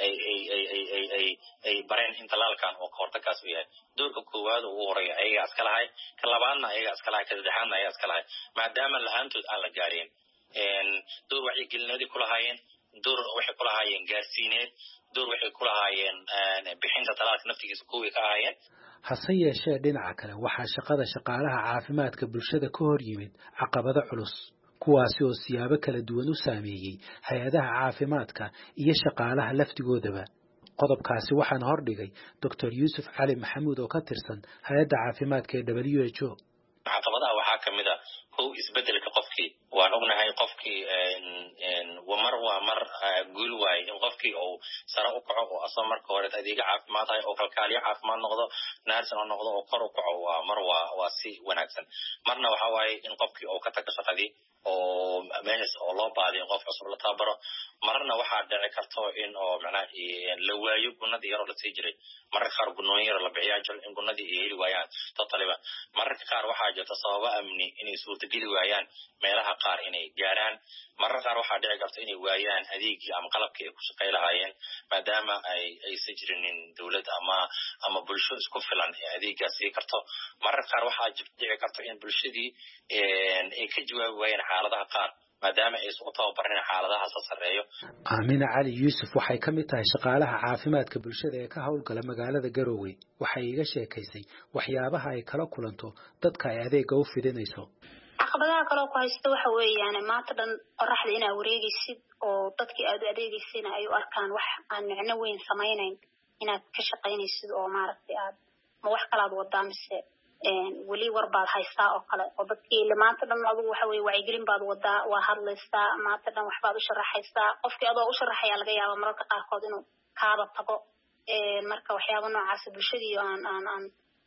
Speaker 3: ay bareen in tallaalkan oo hortagaas u yahay doorka koowaad ugu horeeya ayaga iska lahay ka labaadna ayaga iska lahay ka saddexaadna ayaga iska lahay maadaama lahaantood aan la gaarin door wacyigelinadii ku lahaayeen door waxay ku lahaayeen gaarsiineed door waxay ku lahaayeen bixinta tallaalka naftigiisa kuwii ka ahaayeen.
Speaker 9: hase yeeshee dhinaca kale waxaa shaqada shaqaalaha caafimaadka bulshada ka hor yimid caqabado culus kuwaasi oo siyaabo kala duwan u saameeyay hay'adaha caafimaadka iyo shaqaalaha laftigoodaba. qodobkaasi waxaan hordhigay Dr. Yuusuf Cali Maxamuud oo ka tirsan hay'adda caafimaadka ee WHO.
Speaker 3: caqabadaha waxaa kamid ah isbedelka qofkii waan ognahay qofkii waa mar guul waay in qofkii uu sare u kaco oo asoo marka hore adeega caafimaad hay oo kalkaaliye caafimaad noqdo nurse oo noqdo oo kor u kaco waa si wanaagsan marna waxa waaye in qofkii uu ka tago shaqadii oo meeshaas oo loo baadiyo qof cusub la tababaro marna waxaa dhici karto in oo macnaha la waayo gunadii yar oo la sii jiray mararka qaar gunooyin yar la bixiyaa jiro in gunadii ay heli waayaan totaliba mararka qaar waxaa jirta sababa amni inay suurtageli waayaan meelaha qaar inay gaaraan mararka qaar waxaa dhici karta inay waayaan adeegii ama qalabkii ay ku shaqay lahaayeen maadaama aysan jirinin dowlad ama bulsho isku filan ee adeegaas sii karto mararka qaar waxaa dhici karta in bulshadii ay ka jawaabi waayaan xaaladaha qaar maadaama ay isku tababarin xaaladaha sareeyo.
Speaker 9: Aamina Cali Yuusuf waxay ka mid tahay shaqaalaha caafimaadka bulshada ee ka howlgala magaalada Garowe. waxay iga sheekaysay waxyaabaha ay kala kulanto dadka ay adeega u fidinayso.
Speaker 12: caqabadaha kale oo ku haysta waxa weeyaan maanta dhan qoraxda inaa wareegaysid oo dadkii aad u adeegaysayna ay u arkaan wax aan micno weyn samaynayn inaad ka shaqaynaysid oo maaragtay aad ma wax kala aad wadaa mise weli warbaad haystaa oo kale oo dadkii maanta dhan adigu waxa weeye wacyigelin baad wadaa waa hadlaysaa maanta dhan waxbaad u sharaxaysaa qofkii adoo u sharaxaya laga yaabo mararka qaarkood inuu kaaba tago marka waxyaabo noocaas bulshadii aan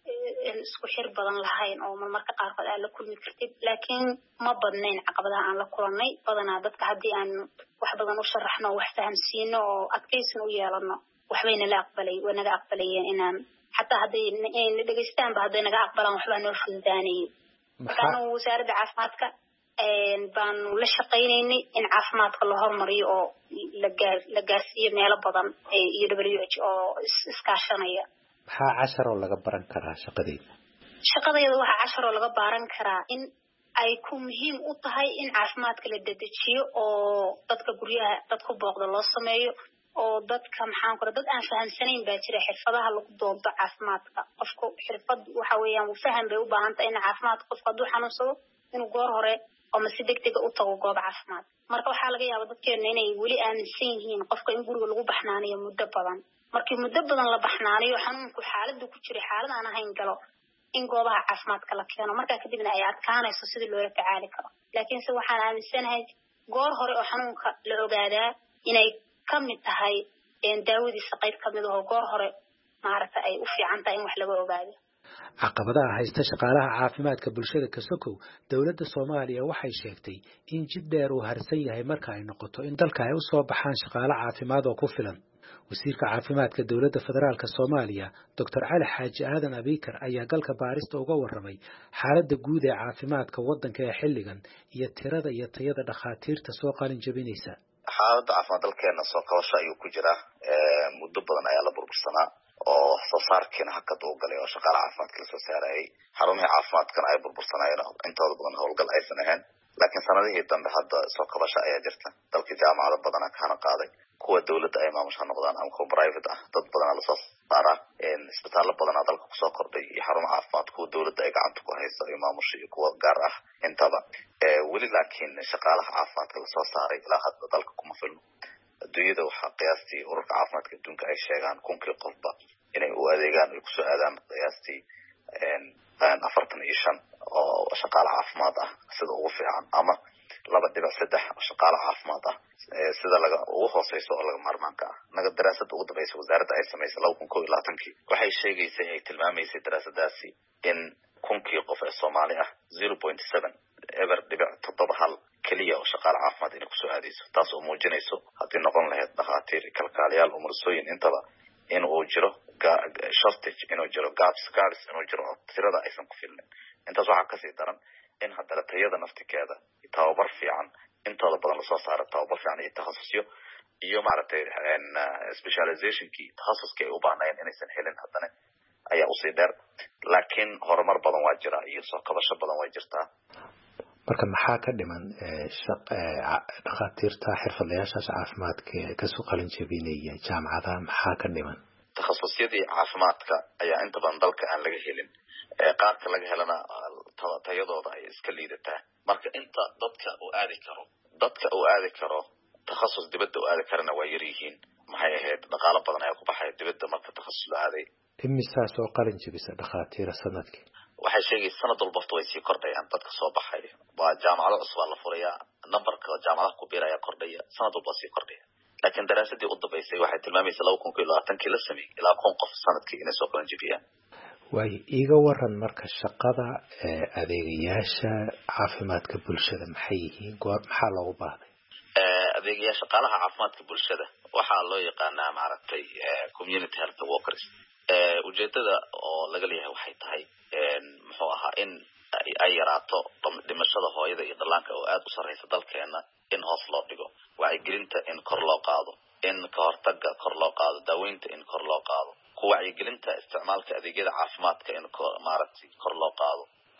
Speaker 12: isku xir badan lahayn oo marmarka qaarkood aan la kulmi kartid laakiin ma badnayn caqabadaha aan la kulannay badanaa dadka haddii aan wax badan u sharaxno wax fahamsiino oo adkaysin u yeelano waxbayna naga aqbalayeen inaan xataa hadday dhegeystaanba hadday naga aqbalaan waxbaa noo fududaanayay marka anu wasaaradda caafimaadka baanu la shaqaynaynay in caafimaadka la hormariyo oo la gaarsiiyo meelo badan iyo WHO oo iskaashanaya.
Speaker 13: maxaa casharoo laga baran karaa shaqadayda?
Speaker 12: shaqadayda waxaa casharoo laga baran karaa in ay ku muhiim u tahay in caafimaadka la dedejiyo oo dadka guryaha dadku booqda loo sameeyo oo dadka maxaan kula dad aan fahamsanayn baa jira xirfadaha lagu doodo caafimaadka qofku xirfad waxa weeyaan uu faham bay u baahan tahay in caafimaadka qofku hadduu xanuunsado inuu goor hore ama si degdeg u tago goob caafimaad marka waxaa laga yaabaa dadkeena inay weli aaminsan yihiin qofka in guriga lagu baxnaaniyo muddo badan markii muddo badan la baxnaaniyo xanuunku xaaladdu ku jiray xaalad aan ahayn galo in goobaha caafimaadka la keeno markaa kadibna ay adkaanayso sidii loola tacaali karo laakiinse waxaan aaminsanahay goor hore oo xanuunka la ogaadaa inay ka mid tahay daawadiisa qayb ka mid ah oo goor hore maaragta ay u fiican tahay in wax laga ogaado.
Speaker 9: caqabadaha haysta shaqaalaha caafimaadka bulshada ka sokow dowladda Soomaaliya waxay sheegtay in jid dheer uu harsan yahay marka ay noqoto in dalka ay u soo baxaan shaqaale caafimaad oo ku filan. wasiirka caafimaadka dowladda federaalka Soomaaliya Dr. Cali Xaaji Aadan Abikar ayaa galka baarista uga warramay xaaladda guud ee caafimaadka waddanka ee xilligan iyo tirada iyo tayada dhakhaatiirta soo qalin jabinaysa.
Speaker 14: xaaladda caafimaad dalkeena soo kabasho ayuu ku jiraa muddo badan ayaa la burbursanaa oo soo saarkiina hakad uu galay oo shaqaale caafimaadka la soo saarayay xarumihii caafimaadkana ay burbursanayeen intooda badan howlgal aysan ahayn laakiin sanadihii dambe hadda soo kabasho ayaa jirta dalka jaamacado badana kana qaaday kuwa dawladda ay maamusha noqdaan ama kuwa private ah dad badanaa lasoo saaraa isbitaallo badanaa dalka kusoo kordhay iyo xarumo caafimaad kuwa dawladda ay gacanta ku hayso iyo maamusha iyo kuwa gaar ah intaba weli laakiin shaqaalaha caafimaadka lasoo saaray ilaa hadda dalka kuma filno adduunyada waxaa qiyaastii ururka caafimaadka adduunka ay sheegaan kunkii qofba inay u adeegaan ay kusoo aadaan qiyaastii 45 oo shaqaale caafimaad ah sida ugu fiican ama 2.3 oo shaqaale caafimaad ah sida laga ugu hooseyso oo laga maarmaanka ah naga daraasad ugu dambeysay wasaaradda ay samaysay 2021 waxay sheegaysay ay tilmaamaysay daraasadaasi in kunkii qof ee Soomaali ah 0.7 ever dhibic 7 kaliya oo shaqaale caafimaad inay kusoo aadayso taas oo muujinayso haddii noqon lahayd dhakhaatiir kalkaaliyaal umursooyin intaba in uu jiro shortage inuu jiro gaps inuu jiro tirada aysan ku filnin intaas waxaa kasii daran in haddana tayada naftikeeda tababar fiican intooda badan lasoo saaro tababar fiican iyo takhasusyo iyo maaragtay specializationkii takhasuskii ay u baahnayeen inaysan helin haddana ayaa usii dheer laakiin horumar badan waa jira iyo soo kabasho badan waa jirtaa
Speaker 13: marka maxaa ka dhiman dhakhaatiirta xirfadlayaashaas caafimaadka kasoo qalin jabinaya jaamacadaha maxaa ka dhiman
Speaker 14: takhasusyadii caafimaadka ayaa inta badan dalka aan laga helin qaarka laga helana tayadooda ay iska liidataa marka inta dadka uu aadi karo takhasus dibadda u aadi karana waa yar yihiin maxay ahayd dhaqaalo badan ayaa ku baxaya dibadda marka takhasus la aaday
Speaker 13: imisaas oo qalin jabisa dhakhaatiira sanadkii
Speaker 14: waxay sheegaysaa sanad walba way sii kordhayaan dadka soo baxay waa jaamacado cusub la furayaa numberka jaamacadaha ku biiraya kordhaya sanad walba sii kordhaya laakiin daraasadii u dambeysay waxay tilmaamaysaa 2020 la sameeyay ilaa 1,000 qof sanadkii inay soo qalin jabiyaan
Speaker 13: way iga waran marka shaqada adeegayaasha caafimaadka bulshada maxay yihiin maxaa loogu baahday
Speaker 14: adeegayaasha shaqaalaha caafimaadka bulshada waxaa loo yaqaanaa maaragtay community health workers ujeedada oo laga leeyahay waxay tahay muxuu ahaa in ay yaraato dhimashada hooyada iyo dhallaanka oo aad u sarreysa dalkeena in hoos loo dhigo wacyigelinta in kor loo qaado in ka hortagga kor loo qaado daaweynta in kor loo qaado ku wacyigelinta isticmaalka adeegyada caafimaadka in maaragtay kor loo qaado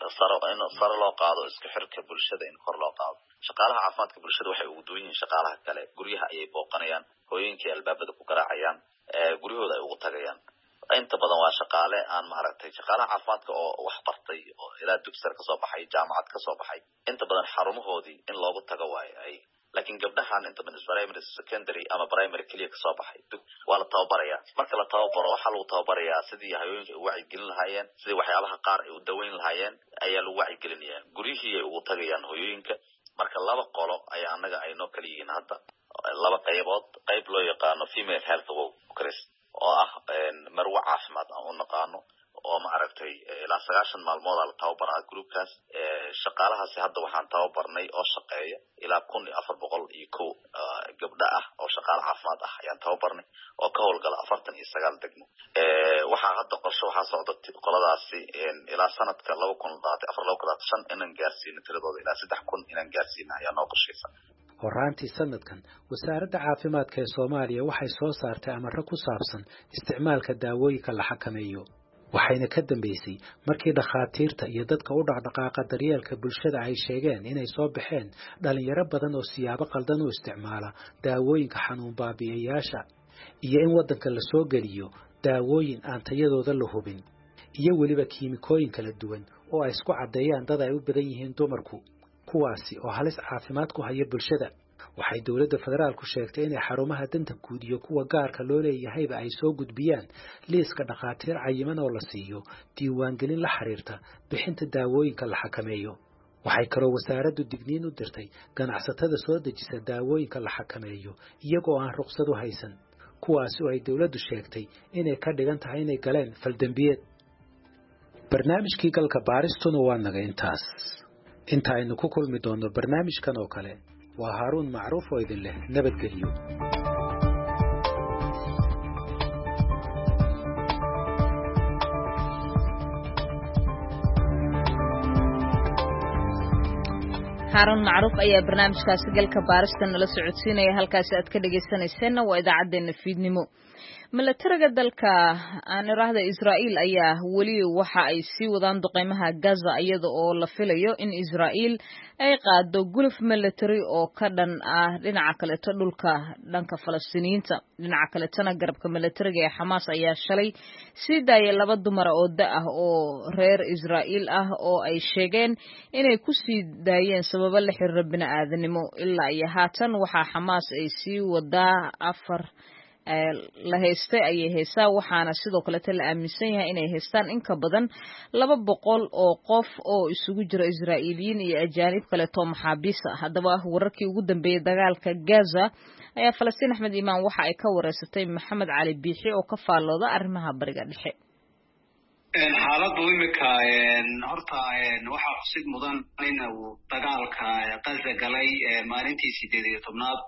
Speaker 14: sare loo qaado isku xirka bulshada in kor loo qaado shaqaalaha caafimaadka bulshada waxay ugu duwan yihiin shaqaalaha kale guryaha ayay booqanayaan hooyooyinkii albaabada ku garaacayaan guryahooda ay ugu tagayaan inta badan waa shaqaale aan maaragtay shaqaalaha caafimaadka oo wax bartay oo ilaa dugsiga ka soo baxay jaamacad ka soo baxay inta badan xarumahoodii in loogu tago waayo laakiin gabdhahan inta badan primary secondary ama primary kaliya ka soo baxay waa la tababarayaa marka la tababaro waxaa lagu tababarayaa sidii hooyooyinka ay u wacyigelin lahaayeen sidii waxyaabaha qaar ay u daweyn lahaayeen ayaa lagu wacyigelinayaa guryihii ay ugu tagayaan hooyooyinka marka laba qolo ayaa annaga ay noo kala yihiin hadda laba qaybood qayb loo yaqaano female health workers oo ah marwo caafimaad aan u naqaano oo maaragtay ilaa 9 maalmood la tababaraa groupkaas shaqaalahaasi hadda waxaan tababarnay oo shaqeeya ilaa 1401 gabdha ah oo shaqaale caafimaad ah ayaan tababarnay oo ka howlgala 49 degmo waxaa hadda qorshe waxaa socda qoladaasi ilaa sanadka 2024 inaan gaarsiino tiradooda ilaa 3,000 inaan gaarsiino ayaa noo qorshaysan
Speaker 9: horaantii sanadkan wasaaradda caafimaadka ee Soomaaliya waxay soo saartay amarro ku saabsan isticmaalka daawooyinka la xakameeyo waxayna ka dambeysay markii dhakhaatiirta iyo dadka u dhaqdhaqaaqa daryeelka bulshada ay sheegeen inay soo baxeen dhalinyaro badan oo siyaabo qaldan u isticmaala daawooyinka xanuun baabi'iyayaasha iyo in waddanka la soo geliyo daawooyin aan tayadooda la hubin iyo weliba kiimikooyin kala duwan oo ay isku caddeeyaan dad ay u badan yihiin dumarku kuwaasi oo halis caafimaad ku haya bulshada waxay dawladda federaalku sheegtay inay xarumaha danta guud iyo kuwa gaarka loo leeyahayba ay soo gudbiyaan liiska dhakhaatiir cayiman oo la siiyo diiwaangelin la xiriirta bixinta daawooyinka la xakameeyo waxay kaloo wasaaraddu digniin u dirtay ganacsatada soo dejisa daawooyinka la xakameeyo iyagoo aan ruqsad u haysan kuwaasi oo ay dawladdu sheegtay inay ka dhigan tahay inay galeen faldambiyeed barnaamijkii galka baaristuna waa naga intaas inta aynu ku kulmi doonno barnaamijkan oo kale waa Haaruun Macruuf oo idin leh nabadgelyo
Speaker 1: Harun Macruuf ayaa barnaamijkaasi galka baarista nala socodsiinaya halkaas aad ka dhageysanaysan waa idaacadeena fiidnimo. Milatariga dalka aan iraahdo Israa'iil ayaa wali waxa ay sii wadaan duqeymaha Gaza iyada oo la filayo in Israa'iil ay qaado guluf military oo ka dhan ah dhinaca kale dhulka dhanka Falastiiniyiinta. Dhinaca kale tana garabka militariga ee Hamas ayaa shalay sii daayay 2 dumar oo da ah oo reer Israa'iil ah oo ay sheegeen inay ku sii daayeen sababo la xiriira bini'aadanimo. Ilaa iyo haatan waxa Hamas ay sii wadaa 4 la haystay ayay haysaa waxaana sidoo kale la aaminsan yahay inay haystaan in ka badan 200 oo qof oo isugu jira Israa'iiliyiin iyo ajaanib kale oo maxaabiis ah. Haddaba wararkii ugu dambeeyay dagaalka Gaza ayaa Falastiin Axmed Imaan waxa ay ka wareysatay Maxamed Cali Biixi oo ka faalooda arrimaha bariga dhexe.
Speaker 15: xaaladdu imika horta waxa xusid mudan in uu dagaalka Gaza galay maalintii 18aad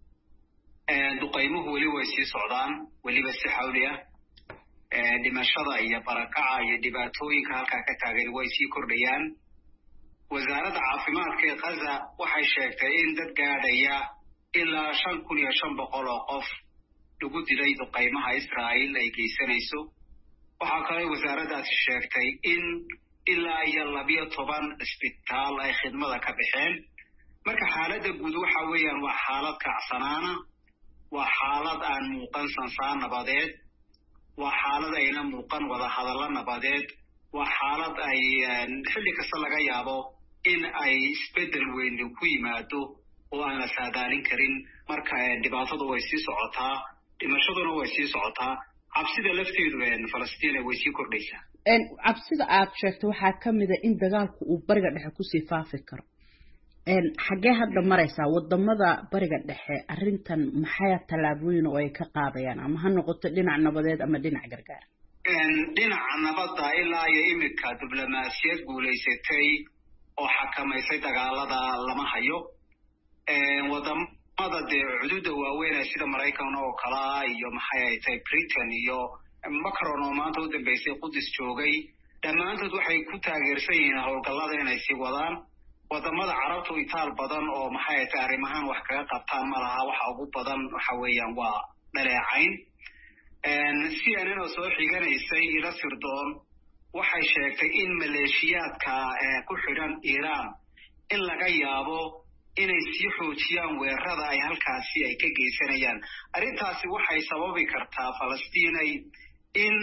Speaker 15: duqeymuhu weli way sii socdaan weliba si xawli ah dhimashada iyo barakaca iyo dhibaatooyinka halka ka taagan way sii kordhayaan. wasaaradda caafimaadka ee Gaza waxay sheegtay in dad gaadhaya ilaa 5,500 oo qof lagu dilay duqeymaha Israa'iil ay geysanayso. waxaa kale wasaaraddaasi sheegtay in ilaa iyo 12 isbitaal ay khidmada ka bixeen. marka xaaladda guud waxa weeyaan waa xaalad kacsanaana, waa xaalad aan muuqan sansaan nabadeed, waa xaalad ayna muuqan wada hadallo nabadeed, waa xaalad ay xilli kasta laga yaabo in ay isbeddel weyn ku yimaado oo aan la saadaalin karin. marka dhibaatadu way sii socotaa, dhimashaduna way sii socotaa, cabsida lafteedu Falastiin way sii kordhaysaa.
Speaker 16: cabsida aad sheegtay waxaa ka mid ah in dagaalku uu bariga dhexe ku sii faafi karo. xagee hadda maraysaa wadamada bariga dhexe arrintan maxay talaabooyin oo ay ka qaadayaan ama ha noqoto dhinac nabadeed ama dhinac gargaar?
Speaker 15: dhinaca nabadda ilaa iyo imika diblomaasiyad guulaysatay oo xakamaysay dagaalada lama hayo. wadamada dee xuduudda waaweyn sida Maraykan oo kala iyo maxay ay tahay Britain iyo Macron oo maanta u dambeysay Qudus joogay dhammaantood waxay ku taageersan yihiin howlgallada inay sii wadaan. wadamada carabtu itaal badan oo maxay tahay arrimahan wax kaga qabtaan ma laha. waxa ugu badan waxa weeyaan waa dhaleecayn. CNN oo soo xiganaysay ila sirdoon waxay sheegtay in maleeshiyaadka ku xidhan Iiraan in laga yaabo inay sii xoojiyaan weerarada ay halkaasi ay ka geysanayaan. arrintaasi waxay sababi kartaa Falastiin in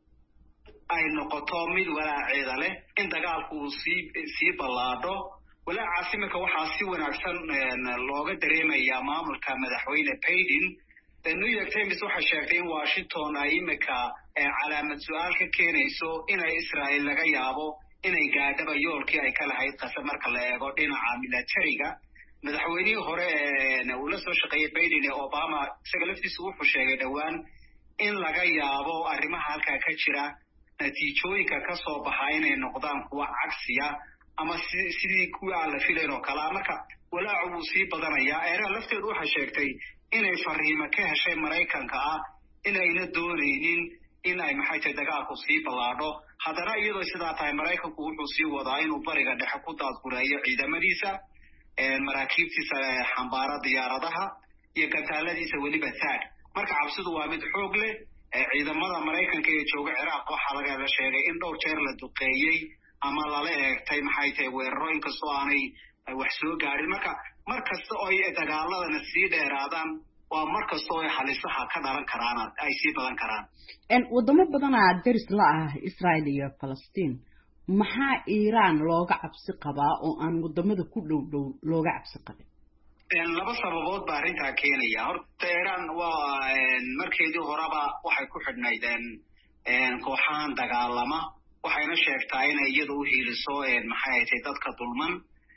Speaker 15: ay noqoto mid walaaceeda leh, in dagaalku uu sii ballaadho. walaacaas imika waxaa si wanaagsan looga dareemayaa maamulka madaxweyne Biden. New York Times waxay sheegtay in Washington ay imika calaamad su'aal ka keenayso inay Israa'iil laga yaabo inay gaadhaba yoolkii ay ka lahayd Gaza marka la eego dhinaca militariga. madaxweynihii hore uu la soo shaqeeyay Biden ee Obama isaga laftiisu wuxuu sheegay dhowaan in laga yaabo arrimaha halkaa ka jira natiijooyinka ka soo baxa inay noqdaan kuwa cagsiya ama sidii kuwii aan la filayn oo kale. marka walaacu wuu sii badanayaa. Iiraan lafteedu waxay sheegtay inay fariimo ka heshay Maraykanka inayna doonaynin in ay maxay tahay dagaalku sii ballaadho. haddana iyadoo sidaa tahay Maraykanku wuxuu sii wadaa inuu bariga dhexe ku daadgureeyo ciidamadiisa, maraakiibtiisa xambaara diyaaradaha iyo gantaaladiisa weliba taag. marka cabsidu waa mid xoog leh. ciidamada Maraykanka ee jooga Ciraaq waxaa laga sheegay in dhowr jeer la duqeeyey ama lala eegtay maxay tahay weeraro inkastoo aanay wax soo gaadhin. marka markasta oo ay dagaaladana sii dheeraadaan waa markasta oo ay halisaha ka dhalan karaan ay sii badan karaan.
Speaker 16: wadamo badanaa daris la ah Israa'iil iyo Falastiin, maxaa Iiraan looga cabsi qabaa oo aan wadamada ku dhow looga cabsi qabin?
Speaker 15: laba sababood baa arrintaa keenaya. horta Iiraan waa markeedii horeba waxay ku xidhnayd kooxahan dagaalama, waxayna sheegtaa inay iyadu u hiiliso maxay tahay dadka dulman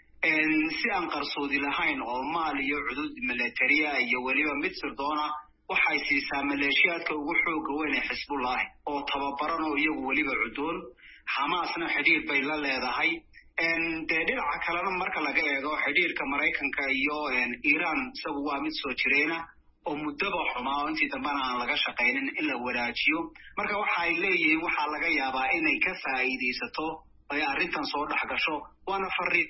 Speaker 15: si aan qarsoodi lahayn oo maal iyo cudud militariya iyo weliba mid sirdoona. waxay siisaa maleeshiyaadka ugu xooga weyn ee Xisbullah oo tababaran oo iyagu weliba cudoon. Xamaasna xidhiir bay la leedahay. dee dhinaca kalena marka laga eego xidhiirka Maraykanka iyo Iiraan isagu waa mid soo jireena oo muddaba xumaa oo intii dambana aan laga shaqaynin in la wanaajiyo. marka waxay leeyihiin waxaa laga yaabaa inay ka faa'iidaysato ay arrintan soo dhex gasho. waana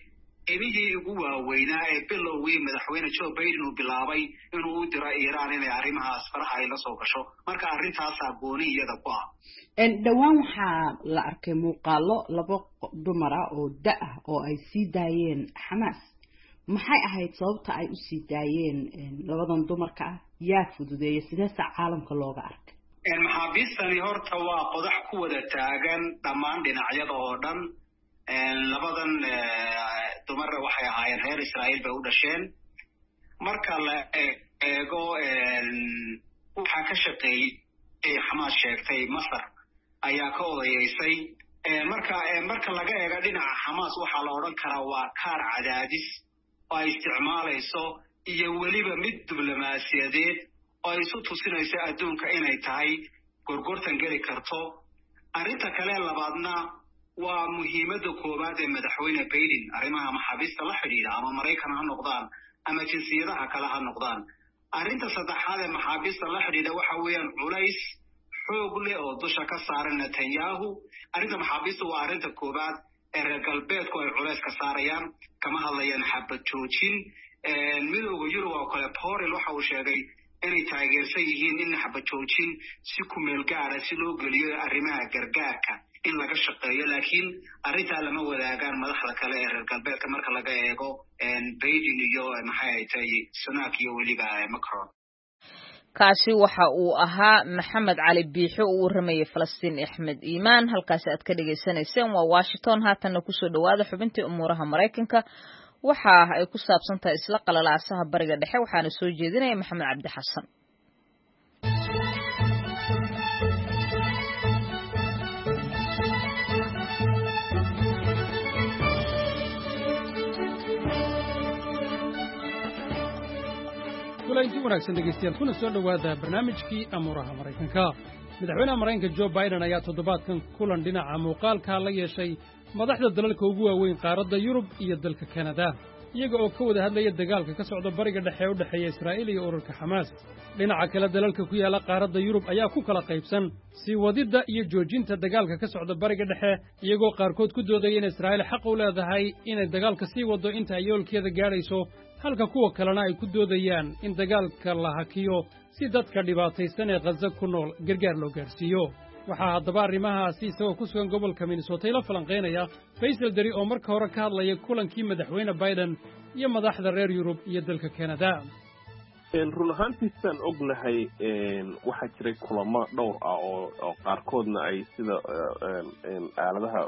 Speaker 15: inihii ugu waaweynaa ee bilowgii madaxweyne Joe Biden uu bilaabay inuu u diro Iiraan inay arrimahaas faraha ay la soo gasho marka arrintaasaa gooni iyada ku ah
Speaker 16: dhawaan waxaa la arkay muuqaalo laba dumar ah oo da ah oo ay sii daayeen Xamaas maxay ahayd sababta ay u sii daayeen labadan dumarka ah yaa fududeeyay sidaas caalamka looga arkay
Speaker 15: maxaabiistani horta waa qodax ku wada taagan dhammaan dhinacyada oo dhan labadan dumar waxay ahaayeen reer Israa'iil bay u dhasheen marka la eego waxa ka shaqeeyay Xamaas sheegtay Masar ayaa ka odayeysay marka laga eego dhinaca Xamaas waxa la oran karaa waa kaar cadaadis oo ay isticmaalayso iyo weliba mid diblomaasiyadeed oo ay isu tusinayso adduunka inay tahay gorgortan geli karto arrinta kale labaadna waa muhiimadda koowaad ee madaxweyne Biden arrimaha maxaabiista la xidhiidha ama Mareykan ha noqdaan ama jinsiyadaha kale ha noqdaan arrinta saddexaad ee maxaabiista la xidhiidha waxa weeyaan culays xoog leh oo dusha ka saaran Netanyahu arrinta maxaabiista waa arrinta koowaad ee reer galbeedku ay culays ka saarayaan kama hadlayaan xabad joojin midowga Yurub oo kale Borrell waxa uu sheegay inay taageersan yihiin in xabad joojin si ku meel gaar ah si loo geliyo arrimaha gargaarka in laga shaqeeyo laakiin arrinta lama wadaagaan madaxda kale ee reer galbeedka marka laga eego Biden iyo maxay ay tahay Sunak iyo weliba Macron
Speaker 1: kaasi waxa uu ahaa Maxamed Cali Biixo oo warramay Falastiin Axmed Iimaan halkaas aad ka dhageysanayseen waa Washington haatan ku soo dhawaada xubintii umuuraha Mareykanka waxa ay ku saabsan tahay isla qalalaasaha bariga dhexe waxaana soo jeedinaya Maxamed Cabdi Xasan
Speaker 17: kulanti wanaagsan dhegeystayaal kuna soo dhawaada barnaamijkii amuuraha Mareykanka madaxweynaha Mareykanka Joe Biden ayaa toddobaadkan kulan dhinaca muuqaalka la yeeshay madaxda dalalka ugu waaweyn qaaradda Yurub iyo dalka Kanada iyaga oo ka wada hadlaya dagaalka ka socda bariga dhexe ee u dhaxeeya Israa'iil iyo ururka Xamaas dhinaca kale dalalka ku yaala qaaradda Yurub ayaa ku kala qaybsan sii wadida iyo joojinta dagaalka ka socda bariga dhexe iyagoo qaarkood ku doodaya in Israa'iil xaq u leedahay inay dagaalka sii wado inta ay yoolkeeda gaarayso halka kuwa kalena ay ku doodayaan in dagaalka la hakiyo si dadka dhibaataysan ee Gaza ku nool gargaar loo gaarsiiyo waxaa haddaba arrimahaasi isagoo ku sugan gobolka Minnesota la falanqeynaya Faisal Dari oo marka hore ka hadlaya kulankii madaxweyne Biden iyo madaxda reer Yurub iyo dalka Canada
Speaker 18: run ahaantiisaan ognahay waxaa jiray kulamo dhowr ah oo qaarkoodna ay sida aaladaha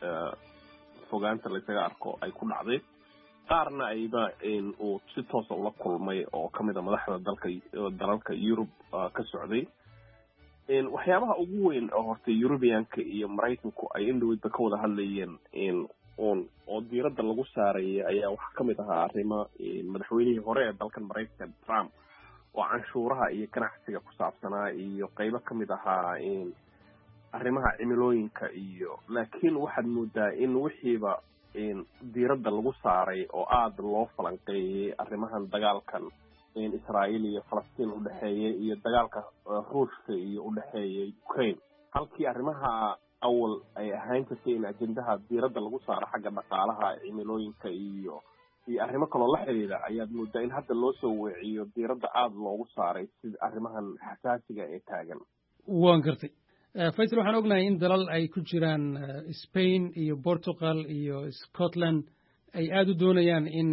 Speaker 18: fogaanta la isaga arko ay ku dhacday qaarna ayba uu si toos ah ula kulmay oo kamid ah madaxda dalalka Yurub ka socday waxyaabaha ugu weyn oo horta Europeanka iyo Mareykanku ay indhoweydba ka wada hadlayeen oo diiradda lagu saaray ayaa waxa kamid ahaa arrimo madaxweynihii hore ee dalkan Mareykanka Trump oo canshuuraha iyo ganacsiga ku saabsanaa iyo qaybo kamid ahaa arrimaha cimilooyinka iyo laakiin waxaad moodaa in wixiiba diiradda lagu saaray oo aad loo falanqeeyay arrimahan dagaalkan Israa'iil iyo Falastiin u dhaxeeyay iyo dagaalka Ruushka iyo u dhaxeeyay Ukraine halkii arrimaha awal ay ahayn jirtay in ajendaha diiradda lagu saaro xagga dhaqaalaha cimilooyinka iyo arrimo kale la xiriira ayaad moodaa in hadda loo soo weeciyo diiradda aad loogu saaray sida arrimahan xasaasiga ee taagan
Speaker 17: waan gartay Faisal waxaan ognahay in dalal ay ku jiraan Spain iyo Portugal iyo Scotland ay aad u doonayaan in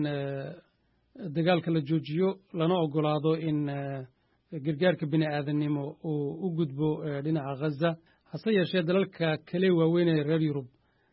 Speaker 17: dagaalka la joojiyo lana ogolaado in gargaarka bini'aadanimo uu u gudbo dhinaca Gaza hase yeeshee dalalka kale waaweyn ee reer Yurub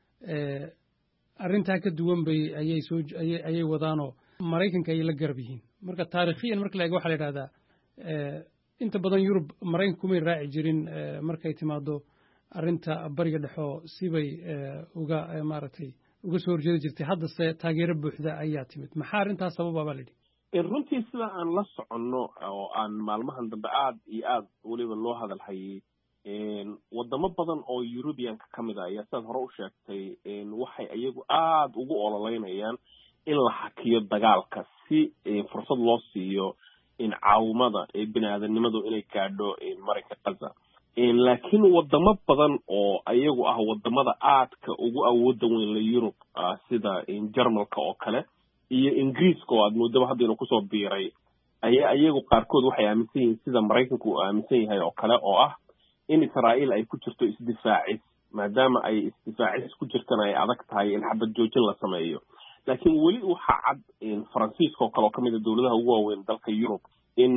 Speaker 17: arrintaa ka duwan bay ayay wadaanoo Mareykanka ay la garab yihiin marka taariikhiyan marka la eego waxaa la yidhahdaa inta badan Yurub Mareykanku kumay raaci jirin markay timaado arrinta bariga dhexe sibay uga soo horjeedi jirtay haddase taageero buuxda ayaa timid maxaa arrintaas sababa baa lidhi
Speaker 18: runtii sida aan la soconno oo aan maalmahan dambe aad iyo aad weliba loo hadal hayay wadamo badan oo Europeanka kamid ah ayaa sidaad hore u sheegtay waxay iyagu aad ugu ololeynayaan in la hakiyo dagaalka si fursad loo siiyo in caawimada bini'aadanimadu inay gaadho marinka Gaza laakiin wadamo badan oo ayagu ah wadamada aadka ugu awooda weyn la Yurub sida Jarmalka oo kale iyo Ingiriiska oo aad moodaba hadda inuu kusoo biiray ayagu qaarkood waxay aaminsan yihiin sida Mareykanku uu aaminsan yahay oo kale oo ah in Israa'iil ay ku jirto isdifaacis maadaama ay isdifaacis ku jirtana ay adag tahay in xabad joojin la sameeyo laakiin weli waxa cad in Faransiiska oo kale oo kamid ah dawladaha ugu waaweyn dalka Yurub in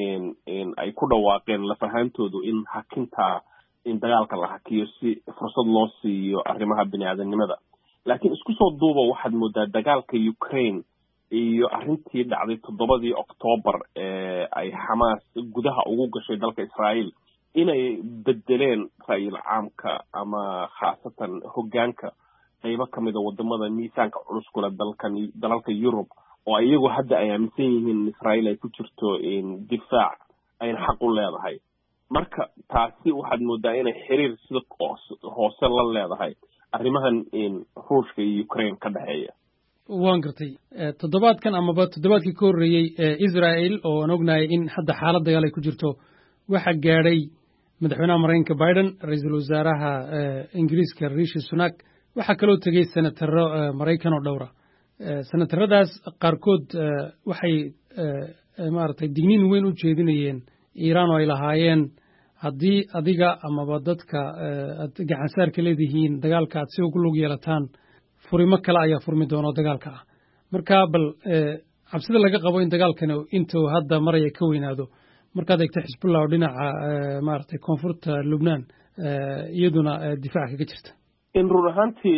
Speaker 18: ay ku dhawaaqeen la fahantoodu in hakinta in dagaalka la hakiyo si fursad loo siiyo arrimaha bini'aadanimada laakiin isku soo duuba waxaad moodaa dagaalka Ukraine iyo arrintii dhacday 7 Oktoobar ay Hamas gudaha ugu gashay dalka Israa'iil inay bedeleen ra'yiga caamka ama khaasatan hoggaanka qaybo kamid ah wadamada miisaanka culus kula dalalka Yurub oo iyagu hadda ay aaminsan yihiin Israa'iil ay ku jirto in difaac ay xaq u leedahay marka taasi waxaad moodaa inay xiriir sida hoose la leedahay arrimahan in Ruushka iyo Ukraine ka dhaxeeya
Speaker 17: waan gartay toddobaadkan amaba toddobaadkii ka horreeyay Israa'iil oo aan ognahay in hadda xaalad dagaal ay ku jirto waxa gaadhay madaxweynaha Mareykanka Biden ra'iisul wasaaraha Ingiriiska Rishi Sunak waxa kaloo tagay senataro Mareykan oo dhowra senataradaas qaarkood waxay maaragtay digniin weyn u jeedinayeen Iiraan oo ay lahaayeen haddii adiga amaba dadka gacan saarka leedihiin dagaalka aad si ugu lug yeelataan furimo kale ayaa furmi doona dagaalka ah marka bal cabsida laga qabo in dagaalkani intuu hadda maraya ka weynaado markaad eegto Xisbullah oo dhinaca maaragtay koonfurta Lubnaan iyaduna difaac kaga jirta
Speaker 18: in run ahaantii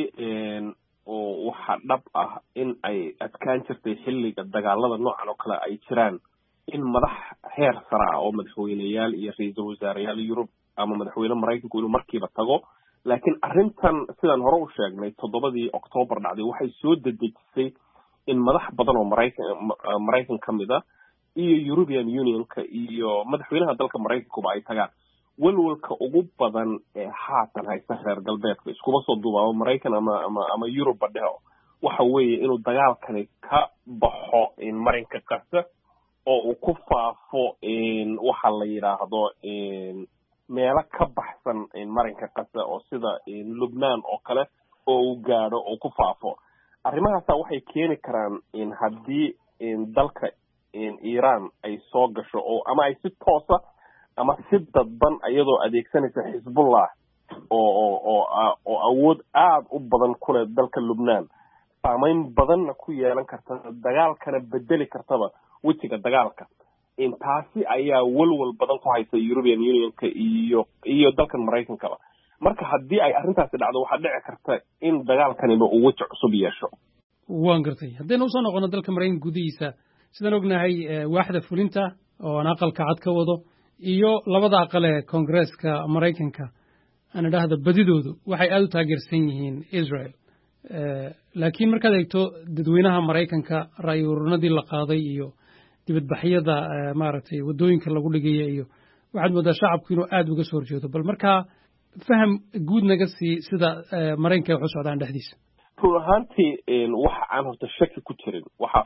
Speaker 18: oo waxa dhab ah in ay adkaan jirtay xilliga dagaalada noocan oo kale ay jiraan in madax heer sare ah oo madaxweynayaal iyo ra'iisul wasaareyaal Yurub ama madaxweyne Mareykanku inuu markiiba tago laakiin arrintan sidaan hore u sheegnay 7 Oktoobar dhacday waxay soo dedejisay in madax badan oo Mareykan kamid ah iyo European Unionka iyo madaxweynaha dalka Mareykanka ay tagaan walwalka ugu badan ee haatan haysta reer galbeedka iskuma soo duubaa Mareykan ama Yurub badheho waxa weeye inuu dagaalkani ka baxo in marinka qasa oo uu ku faafo in waxa la yiraahdo in meelo ka baxsan in marinka qasa oo sida in Lubnaan oo kale oo uu gaadho oo ku faafo arrimahaas waxay keeni karaan in haddii in dalka in Iran ay soo gasho oo ama ay si toosa ama si dadban ayadoo adeegsanaysa Xisbullah oo awood aad u badan ku leh dalka Lubnaan saameyn badanna ku yeelan karta dagaalkana bedeli kartaba wejiga dagaalka intaasi ayaa walwal badan ku haysa European Unionka iyo dalka Mareykanka marka haddii ay arrintaasi dhacdo waxa dhici karta in dagaalkani uu weji cusub yeesho
Speaker 17: waan gartay haddii soo noqono dalka Mareykanka gudihiisa sidaan ognahay waaxda fulinta oo aan aqalka cad ka wado iyo labada aqal ee Koongreeska Mareykanka ana dhahda badidoodu waxay aad u taageersan yihiin Israel laakiin markaad eegto dadweynaha Mareykanka ra'yi ururinadii la qaaday iyo dibadbaxyada maaragtay wadooyinka lagu dhigay iyo waxaad moodaa shacabku inuu aad uga soo horjeedo bal marka faham guud naga sida Mareykanka wax u socdaan dhexdiisa
Speaker 18: run ahaantii waxa aan horta shaki ku jirin waxa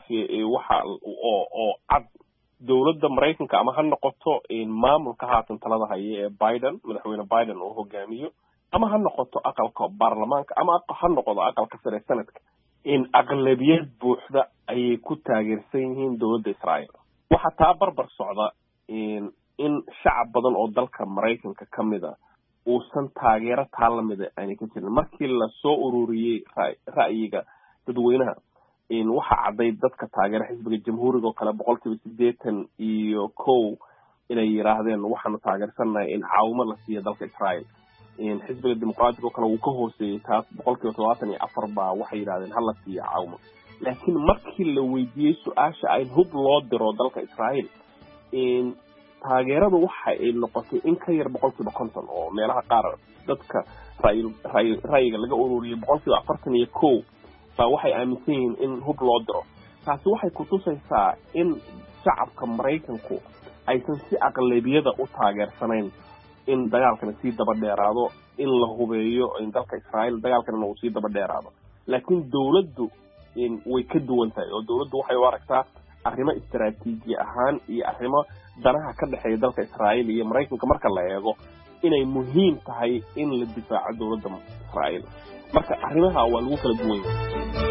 Speaker 18: oo cad dawladda Mareykanka ama ha noqoto in maamulka haatan talada haya ee Biden madaxweyne Biden uu hogaamiyo ama ha noqoto aqalka baarlamaanka ama ha noqoto aqalka sare sanadka in aqlabiyad buuxda ay ku taageersan yihiin dawladda Israa'iil waxa taa barbar socda in shacab badan oo dalka Mareykanka kamid ah uusan taageero taalamida aan ka jirin markii la soo ururiyay ra'yiga dadweynaha in waxa caday dadka taageera xisbiga jamhuuriga oo kale 80% iyo 1 inay yiraahdeen waxaanu taageersanahay in caawimo la siiyo dalka Israa'iil in xisbiga dimuqraadiga oo kale uu ka hooseeyay taas 74 baa waxay yiraahdeen hal la siiyo caawimo laakiin markii la weydiiyay su'aasha ay hub loo diro dalka Israa'iil in taageeradu waxa ay noqotay in ka yar 50% oo meelaha qaar dadka ra'yiga laga ururiyay 41 waxay aaminsan yihiin in hub loo diro taasi waxay ku tusaysaa in shacabka Mareykanku aysan si aqlabiyada u taageersanayn in dagaalkan si daba dheeraado in la hubeeyo in dalka Israa'iil dagaalkan uu si daba dheeraado laakiin dawladdu in way ka duwan tahay oo dawladdu waxay u aragtaa arrimo istiraatiiji ahaan iyo arrimo danaha ka dhaxeeya dalka Israa'iil iyo Mareykanka marka la eego inay muhiim tahay in la difaaco dowladda Israa'iil marka arrimaha waa lagu kala duwan yahay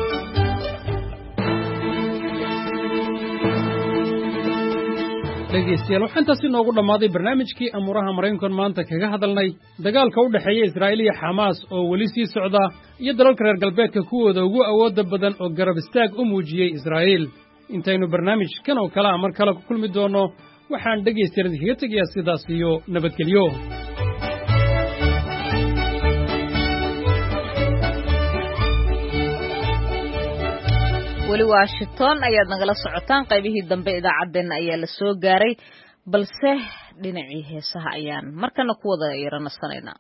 Speaker 17: dhegeystayaal waxaan taasi noogu dhammaaday barnaamijkii amuuraha maraykankan maanta kaga hadalnay dagaalka u dhexeeya Israa'iil iyo Xamaas oo weli sii socda iyo dalalka reer galbeedka kuwooda ugu awoodda badan oo garab istaag u muujiyey Israa'iil intaynu barnaamijkan oo kale mar kale ku kulmi doono waxaan dhegeystayaal kaga tegayaa sidaas iyo nabadgelyo
Speaker 1: weli Washington ayaad nagala socotaan qaybihii dambe idaacadeena ayaa la soo gaaray balse dhinacii heesaha ayaan markana ku wada yaranasanayna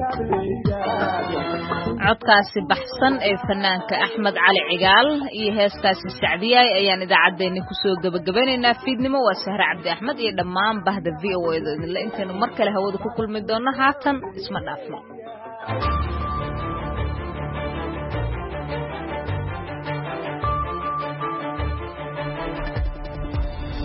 Speaker 1: codkaasi baxsan ee fanaanka Axmed Cali Cigaal iyo heeskaasi Sacdiyay ayaan idaacadeena ku soo gabagabaynaynaa fiidnimo waa Sahra Cabdi Axmed iyo dhammaan bahda VOA-da inta mar kale hawada ku kulmi doona haatan isma dhaafno